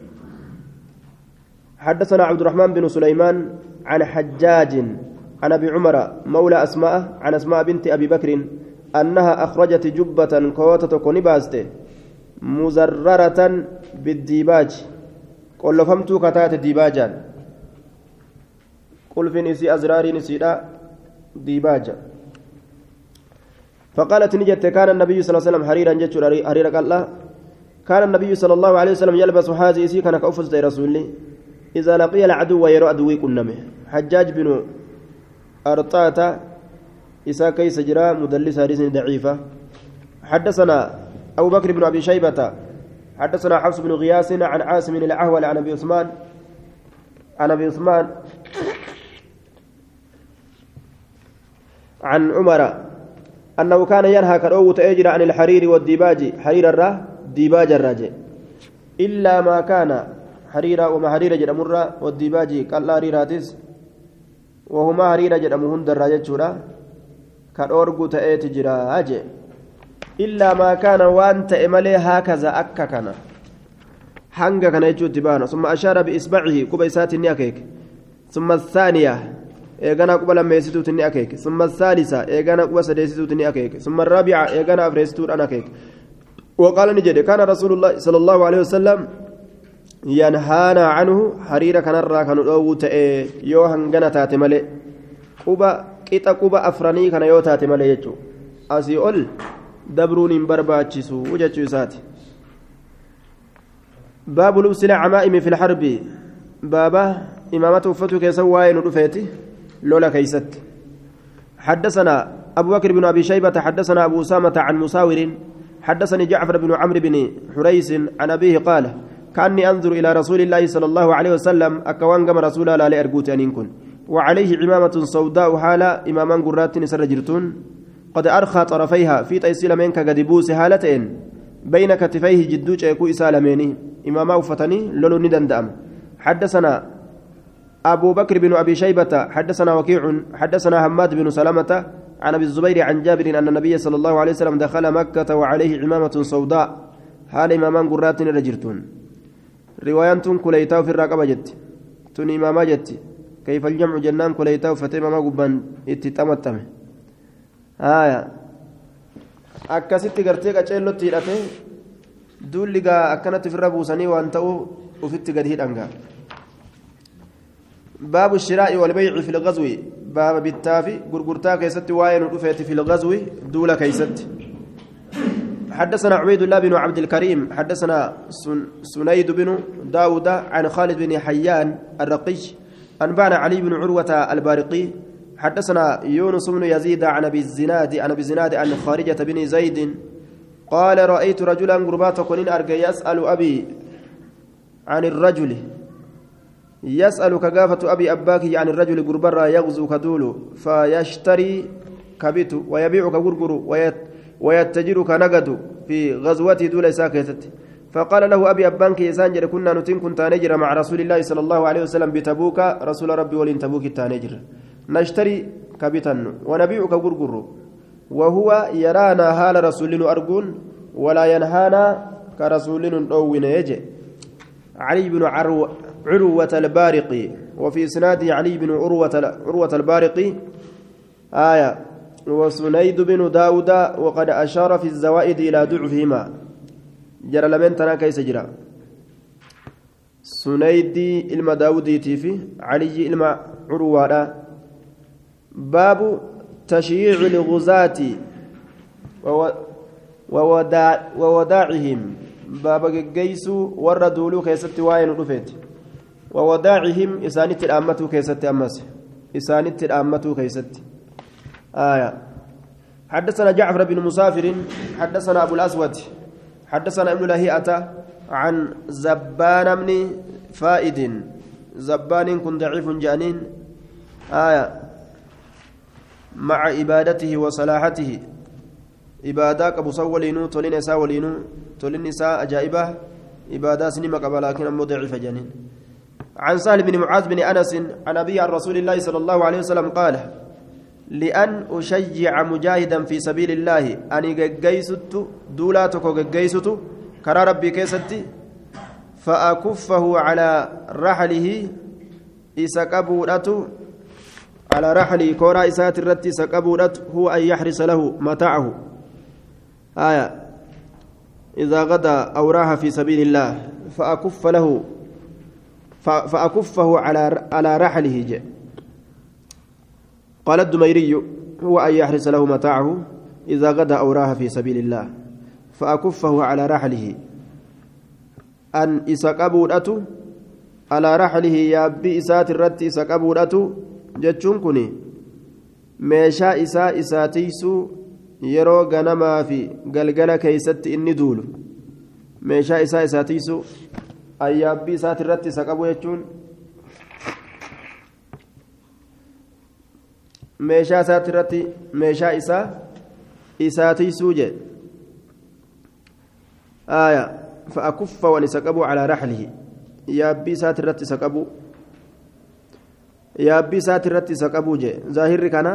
حدثنا عبد الرحمن بن سليمان عن حجاج عن أبي عمر مولى أسماء عن أسماء بنت أبي بكر أنها أخرجت جبة كواتة كونيباست مزررة بالديباج قل فهمت كتات ديباجا قل في نسي أزرار نسيدا ديباجا فقالت نجت كان النبي صلى الله عليه وسلم حريرا جتشر حريرا قال كان النبي صلى الله عليه وسلم يلبس هذه سي كان كأفز رسول إذا لقي العدو ويرى عدوي كنمه حجاج بن أرطاة إسا كيس جرا مدلس حديث ضعيفة حدثنا أبو بكر بن أبي شيبة حدثنا حفص بن غياث عن عاصم الأحول عن أبي عثمان عن عمر أنه كان ينهى كروه تأجر عن الحرير والديباج حرير الراه ديباج الراجع إلا ما كان حريرة وما حريرة جرمرة والديباج قال لا ريراتس وهما حريرة جرمهن دراجة شورا كالأورغو تأتي جراج إلا ما كان وانت إمالي هكذا أكا كان حنقا كان يجو تبانا ثم أشار بإصبعه كبيسات النياكيك ثم الثانية إيغانا قبل ما يسيتو تنياكيك ثم الثالثة إيغانا قبل سديسيتو تنياكيك ثم الرابعة إيغانا أفريستو أناكيك وقال نجد كان رسول الله صلى الله عليه وسلم ينهانا عنه حريرة كان الرا كان يو هنغنا تاتي مالي قبا قطا قبا أفراني كان يو تاتي مالي يجو أسي أول دبرون برباتشسو وجتشو ساتي باب لبس العمائم في الحرب بابا إمامته فتو كيسواين رفيتي لولا كيست حدثنا أبو بكر بن أبي شيبة حدثنا أبو أسامة عن مساور حدثني جعفر بن عمرو بن حريس عن أبيه قال كأني أنظر إلى رسول الله صلى الله عليه وسلم أكوان كما رسول الله لأرجوت أن يكون وعليه عمامة سوداء حالة إماما قرات نسر جرتون قد أرخى طرفيها في تيسيل منك قد بوس هالتين بين كتفيه جدوش يكو إسالميني إماما وفتني لولو ندن دام حدثنا أبو بكر بن أبي شيبة حدثنا وكيع حدثنا حماد بن سلامة عن أبي الزبير عن جابر أن النبي صلى الله عليه وسلم دخل مكة وعليه عمامة سوداء حال إماما قرات رجرتون رواية كليتاو في الرقبة جت تن إماما جت كيف الجمع جنان كليتاو فتيما ما قبان اتتمتمه akkasitti gartee qaceellotti hidhate duulli gaa akkanatti ofirra buusanii waan ta'u ufitti gadi hidhangaa baabu shiraa'i walbayci fi lgazwi baaba bittaa fi gurgurtaa keessatti waa'ee nu dhufeeti fi lgazwi duula keeysatti حدثنا عبيد الله بن عبد الكريم حدثنا سنيد بن داود عن خالد بن حيان الرقي أنبانا علي بن عروة البارقي حدثنا يونس بن يزيد عن ابي الزناد عن خارجة بن زيد قال رأيت رجلا قربات كنين أرجى يسأل أبي عن الرجل يسأل كقافة أبي أباكي عن الرجل قربرا يغزو كدول فيشتري كبيت ويبيع كغرغر ويتجر كنقد في غزوته دول ساكتت فقال له أبي أبانك يسانجر كنا نتن كنت نجر مع رسول الله صلى الله عليه وسلم بتبوك رسول ربي ولن تبوك التانجر نشتري كبتا ونبيع كغرغر وهو يرانا هال رسول أرجون ولا ينهانا كرسول أوين يجي علي بن عروة البارقي وفي سناد علي بن عروة البارقي آية وسنيد بن داود وقد أشار في الزوائد إلى ضعفهما جرى لمن تنا كيس جرى سنيد إلما داودي تيفي علي إلما عروة باب تشييع الغزاة ووداعهم باب جيسو وردولو كيست واين رفيت ووداعهم إسانت الأمة كيست أمس إسانت الأمة كيست آية حدثنا جعفر بن مسافر حدثنا أبو الأسود حدثنا ابن لهيئة عن زبان بن فائد زبان كن ضعيف جانين آية مع إبادته وصلاحته إبادة أبو سولينو تولين إساء ولينو تولين إساء أجائبة إبادة سنما قبل لكن أمو ضعيف جانين عن سهل بن معاذ بن أنس عن أبي عن رسول الله صلى الله عليه وسلم قال لأن أشجع مجاهدا في سبيل الله أني جيست دولاتك جيست كرى ربي كيستي فأكفه على رحله إسكابورته على رحله كورا إسات الرتي سكابورته هو أن يحرس له متاعه آية إذا غدا أو راح في سبيل الله فأكفه على رحله جاء قال الدميري هو أن يحرس له متاعه إذا غدا أو راح في سبيل الله فأكفه على رحله أن إسكابورته على رحله يابي إسات الرت إسكابورته جتشون كني meeshaa isaa isaatiisuu yeroo ganamaa fi galgala keeysatti inni duulu meeshaa isaa isaatiisuu ayyaabbii isaati irratti isa qabu jechuun meeshaa isaati irratti meeshaa isaa isaatiisuu je آية فأكف ونسكبوا على رحله يابي سات الرت سكبوا يابي سات الرت سكبوا جي ظاهر كان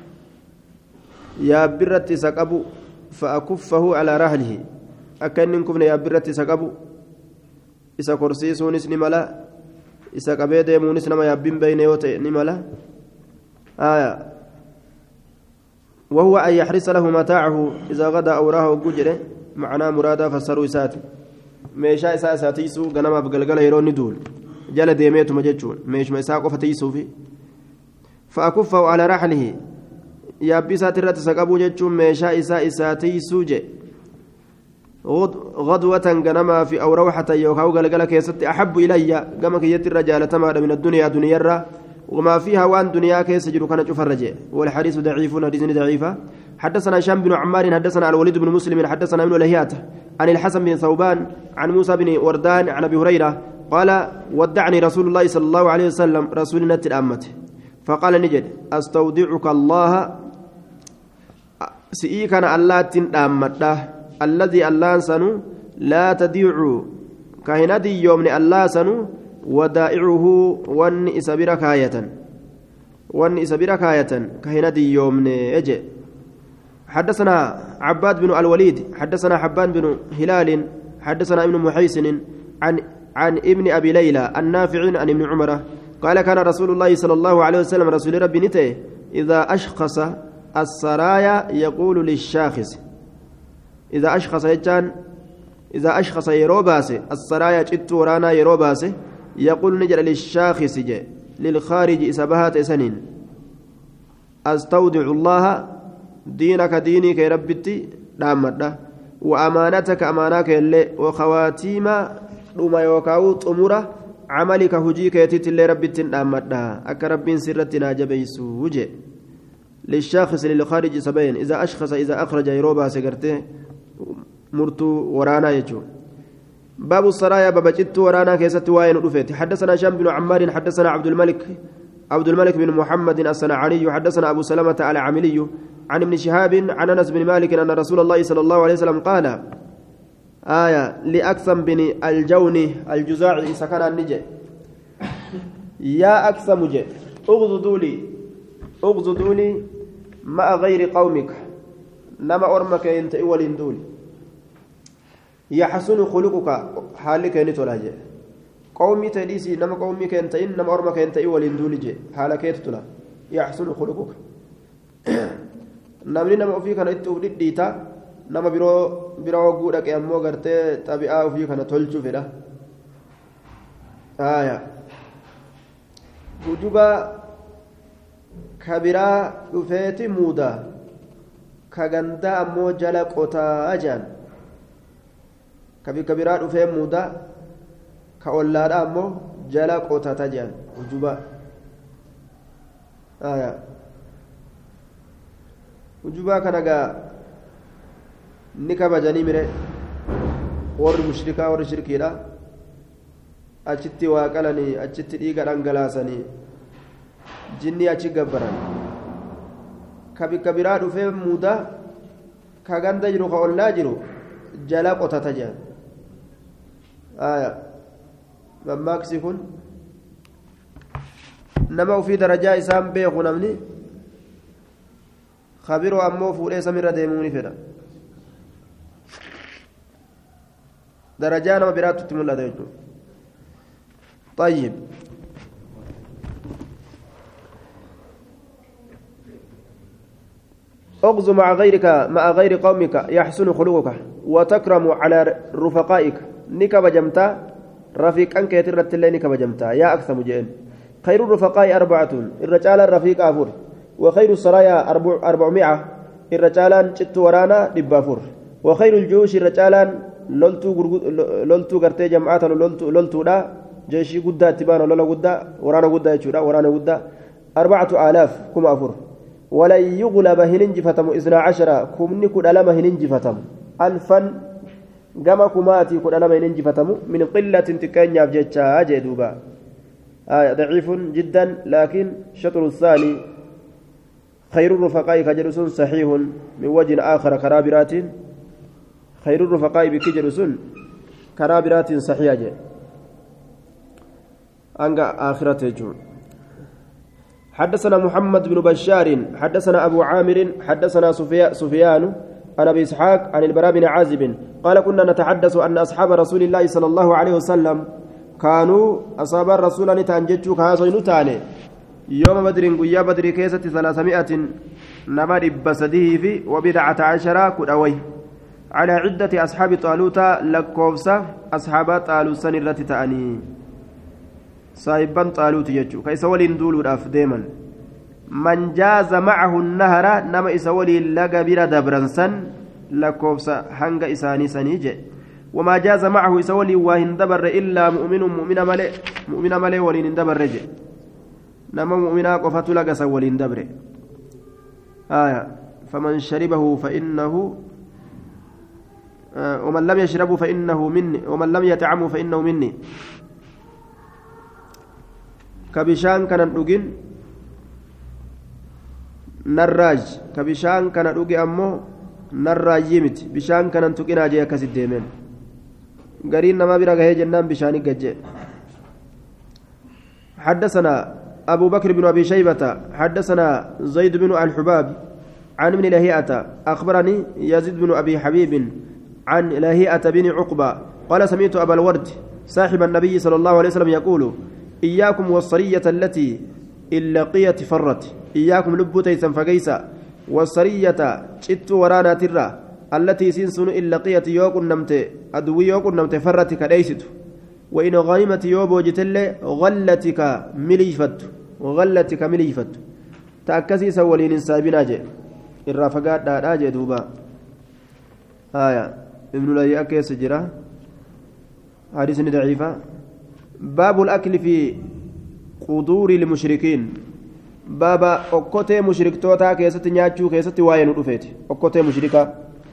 يابي الرت سكبوا فأكفه على رحله أكنكم يابي الرت سكبوا إسا كرسي سونس نملا إسا كبيد مونس نما يابين بين يوتي نملا آية وهو أن يحرس له متاعه إذا غدا أو راه وجره معناه مرادا فسروا إسات meeshaa isaa isaatiisuu ganamaaf galgala yeroo inni duulu jala deemeetuma jechuun meeshuma isaa qofa tiisuu fi fa'akuffahu ala raxlihi yaabbii isaati irratti isa qabuu jechuun meeshaa isaa isaatiisuu je غدوة غنما في أو روحة يوكاو قلقلة كيست أحب إلي كما كيت الرجال تماد من الدنيا دنيا الرا وما فيها وان دنيا كيس جلو كان فرج والحديث ضعيف حديث ضعيفة حدثنا هشام بن عمار حدثنا الوليد بن مسلم حدثنا ابن لهيات عن الحسن بن ثوبان عن موسى بن وردان عن أبي هريرة قال ودعني رسول الله صلى الله عليه وسلم رسولنا الأمة فقال نجد أستودعك الله سئيكنا الله تنأمته الذي الله سنو لا تديع كهندي يوم الله سنو ودائعه ون إسبرك آية كهندي يوم أجي حدثنا عباد بن الوليد حدثنا حبان بن هلال حدثنا ابن محيسن عن ابن أبي ليلى النافع عن ابن عمر قال كان رسول الله صلى الله عليه وسلم رسول ربي نته إذا أشخص السرايا يقول للشاخص إذا أشخص يروباس السرايا جت ورانا يروباس يقول نجر للشاخص للخارج إسبهات سنين أستودع الله دينك ديني كي ربتي دامده وأمانتك أمانك اللي وخواتيم لما يوكاوت أموره عملك هجيك يتيت اللي ربتي دامده أكربين سرتنا جبيس وجه للشاخص للخارج سبين إذا أشخص إذا أخرج يروباس قرته مرتو ورانا يجو باب السرايا باب جت ورانا كيست واين رفيت حدثنا هشام بن عمار حدثنا عبد الملك بن محمد الصنعاني حدثنا ابو سلمة العاملي عن ابن شهاب عن انس بن مالك ان رسول الله صلى الله عليه وسلم قال لاكثم بن الجوني الجزاعي سكن النجي يا اكثم جي اغزدوا لي مع غير قومك نما أرمك أنت أول دول يحسن خلقك حالك أنت ولا جاء قومي تليسي نما قومك أنت إنما أرمك أنت أول دول جاء حالك أنت يحسن خلقك namni nama ofii kana itti uf dhidhiita nama bira hogguu dhaqe ammoo gartee xabi'aa ofii kana tolchuu fedha ujuba kabiraa dhufeeti muudaa ka gandaa ammoo jala qotaa jaan kabiraa dhufee muudaa ka ollaadha ammoo jala qotata jaan ujuba ujubaa kana gaa ni kabajanii mire warri mushrikaa warri shirkiidha achitti waa qalanii achitti dhiiga dhangalaasanii jinni achi gabbaran kabiraa dhufee muudaa ka ganda jiru ka ollaa jiru jala qotata jedhan mammaaksi kun nama ufii darajaa isaan beeku namni kabiroo ammoo fuudhee samirra deemuu ni fedha درجة ما برات تملا ديجو طيب أغز مع غيرك مع غير قومك يحسن خلقك وتكرم على رفقائك نكب جمتا رفيق أنك يترت الله نكب جمتا يا أكثر مجين خير الرفقاء أربعة الرجال الرفيق أفور وخير السرايا 400 الرجال جت ورانا دبافور وخير الجيوش الرجال loltuu gartee jam'aata loltuudha jeeshii guddaa itti baana lola guddaa waraana guddaa jechuudha waraana guddaa 4000 kuma afur walan yuglaba hin injifatamu 12 kumni 12 hin injifatamu alfan gama kumaati 12 hin injifatamu min qillatin tikkeenyaaf jechaa jee duuba ضعيف جدا لكن شطر الثاني خير الرفقاء كجلس صحيح من وجه آخر كرابرات خير الرفقاء بكجر سن كرابرات صحيحة أنقى آخرته جون حدثنا محمد بن بشار حدثنا أبو عامر حدثنا سفيان عن أبي إسحاق عن البراء بن عازب قال كنا نتحدث أن أصحاب رسول الله صلى الله عليه وسلم كانوا أصحاب الرسول نتانججوا كهاسوين تاني يوم بدر قيا بدر كيسة 300 نمر بسده في وبدعة عشرة كدوي على عدة أصحاب طالوت لكوفسة أصحاب طالوت سنرة تأني صاحبا طالوت يجو كيسولي ندول دائما من جاز معه النهر نما إسولي لقى بلا دبرنسن لكوفسة حنق إساني سنيجي وما جاز معه إسولي وهن دبر إلا مؤمن ملي ولين دبر رجي نما مؤمنا قفت لقى سولي دبر فمن شربه فإنه ومن لم يشربه فإنه مني ومن لم يطعمه فإنه مني كبشان كان ندوغين نراج كبشان كان ندوغي أمو نراج يمت بشان كان نتوكينا جي كسد ديمين قرين نما برغه جنان بشاني قجي حدثنا أبو بكر بن أبي شيبة حدثنا زيد بن الحباب عن ابن لهيئة أخبرني يزيد بن أبي حبيب عن لهيئة بن عقبة قال سمعت أبا الورد صاحب النبي صلى الله عليه وسلم يقول إياكم والصرية التي إن لقيت فرت إياكم لبتيسا فقيسا والصرية شت ورانا ترى التي سنسن إن لقيت يوكن نمت أدوي يوكن نمت فرت كليست وإن غنمت يوبو جتل غلتك مليفت تأكسي سولين سابنا جي الرافقات دادا دوبا ابن لهيئة كيس جرا حديث ضعيفة باب الأكل في قدور المشركين بابا أكوتي مشرك توتا كيست نياتشو كيست واين رفيت أكوتي مشركة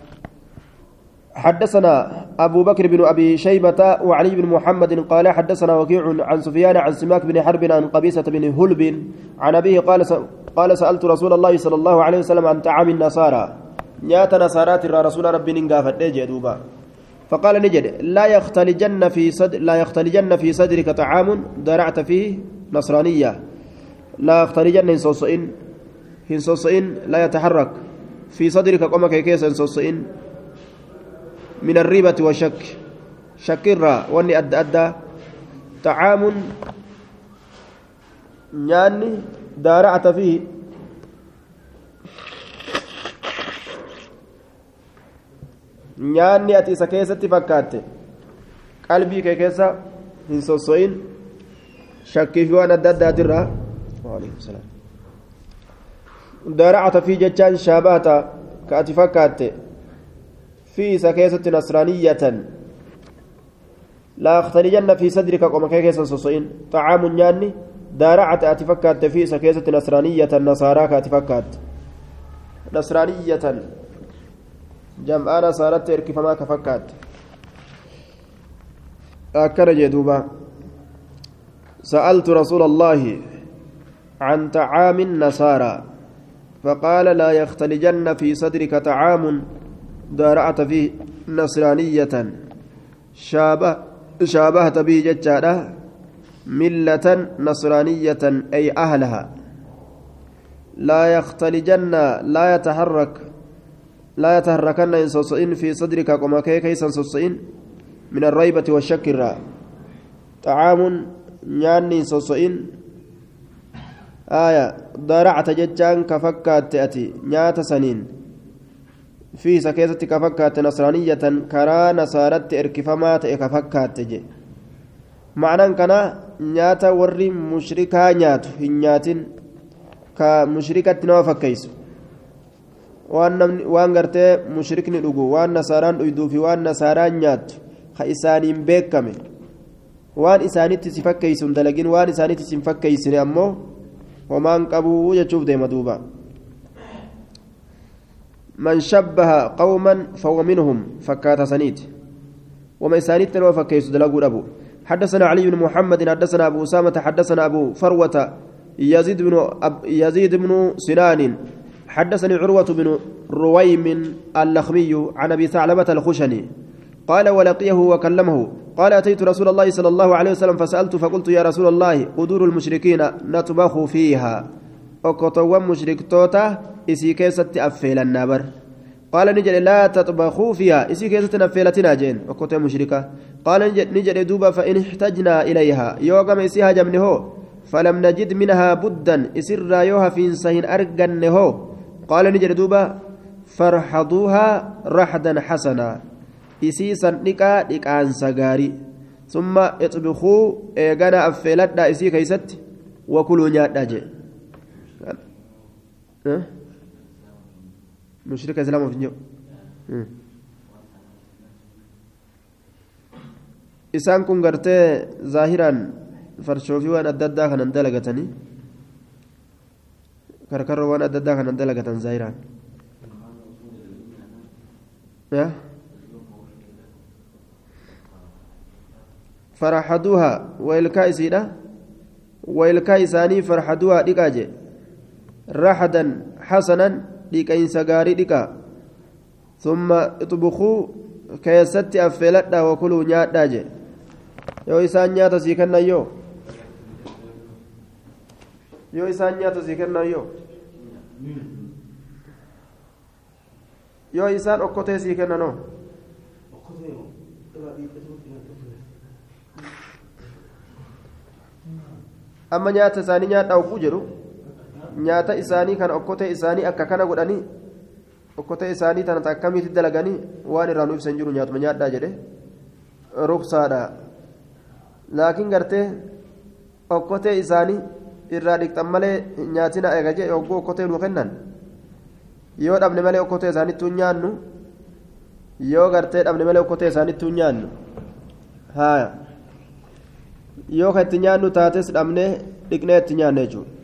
حدثنا أبو بكر بن أبي شيبة وعلي بن محمد قال حدثنا وكيع عن سفيان عن سماك بن حرب عن قبيسة بن هلب عن أبيه قال سألت رسول الله صلى الله عليه وسلم عن طعام النصارى نيات نصارات رسول ربي نقافت دوبا فقال نجد لا يختلجن في صدرك طعام درعت فيه نصرانية لا يختلجن هنصوصئن لا يتحرك في صدرك قمك كيس هنصوصئن من الريبة والشك شكرا واني أدى طعام يعني دارعت فيه nyaanni ati isa keessatti fakkaatte qalbii kee keessa hin sosso'in shakkii fi waan adda addaatirraa daaracata fi jechaan shaabahata ka ati fakkaatte fi isa keessatti nasraaniyatan laa aktalijanna fi sadrika qoma kee keessan sosso'in xacaamun nyaanni daaracata ati fakkaatte fi isa keessatti nasraaniyatan nasaaraa ka ati fakkaatte nasraaniyatan jam'aa nasaaratti erkifamaa ka fakkaatte akkana jedhuuba سألت رسول الله عن طعام النصارى فقال لا يختلجن في صدرك طعام دارعت فيه نصرانية شابهت به ججارة ملة نصرانية أي أهلها لا يختلجن لا يتحركن إن في صدرك كما كيسا سوسئين من الريبة والشك طعام nyaanni soso'in daracata jechaan ka fakkaatte ati nyaata saniin fi isa keessatti ka fakkaatte nasraaniyatan karaa nasaaratti erkifamaa ta'e ka fakkaatte je ma'anaan kana nyaata warri mushrikaa nyaatu hin nyaatin ka mushrikatti nama fakkeessu waan gartee mushrikni dhugu waan nasaaraan dhuyduu fi waan nasaaraan nyaattu ka isaaniin beekame waan isaanitti si fakkeessuun dalagin waan isaanitti si fakkeessine ammoo homaan qabuu jechuuf deema duuba man shabbaha qawman fahuwa minhum fakkaata saniiti wama isaanitti nama fakkeessu dalaguu dhabu حدثنا علي بن محمد حدثنا أبو أسامة حدثنا أبو فروة يزيد بن سنان حدثني عروة بن رويم اللخمي عن أبي ثعلبة الخشني قال ولقيه وكلمه قال أتيت رسول الله صلى الله عليه وسلم فسألت فقلت يا رسول الله قدور المشركين نطبخ فيها أكتوى مشرك توتا إسي كيسة أفيل النابر قال نجل لا تطبخوا فيها إسي كيسة أفيلتنا جين أكتوى مشركة قال نجل دوبا فإن احتجنا إليها يوغم إسيها جمنه فلم نجد منها بدا إسر رايوها في إنسان أرقنه قال نجل دوبا فرحضوها رحدا حسنا isiisan dhiqaansa gaarii summa ixbikuu eegana affeeladha isii keeysatti wakuluu nyaadha jee mushrika islaamuuf hin jiru isaan kun gartee zaahiraan farshoofii waan adda addaa kanan dalagatanii karkarroo waan adda addaa kanan dalagatan zaahiraan فرحدوها ويلكايسيدا ويلكايساني فرحدوها ديكاجي رحدا حسنا ديكاين سغاري ديكا ثم اطبخوا كيست افلتا وكلوا نياداجي يو إسان نياتا سيكنا يو إسان نياتا سيكنا يو إسان أكوتي سيكنا نو amma nyaata isaanii nyaadha oguu jedhu nyaata isaanii kan okkotee isaanii akka kana godhanii okkotee isaanii tanata akkamitti dalaganii waan irraa nu ibsan jiru nyaatuma nyaadhaa jedhe ruksaadha laakiin gartee okkotee isaanii irraa dhiqxan malee nyaatina eegaje ogguu okkotee nu kennan yoo dhabne malee okkotee isaaniittuu nyaannu yoo gartee dhabne malee okkotee isaaniittuu nyaannu haa yoo ka itti nyaannu taates dhabnee dhiqnee itti nyaanne jechuudha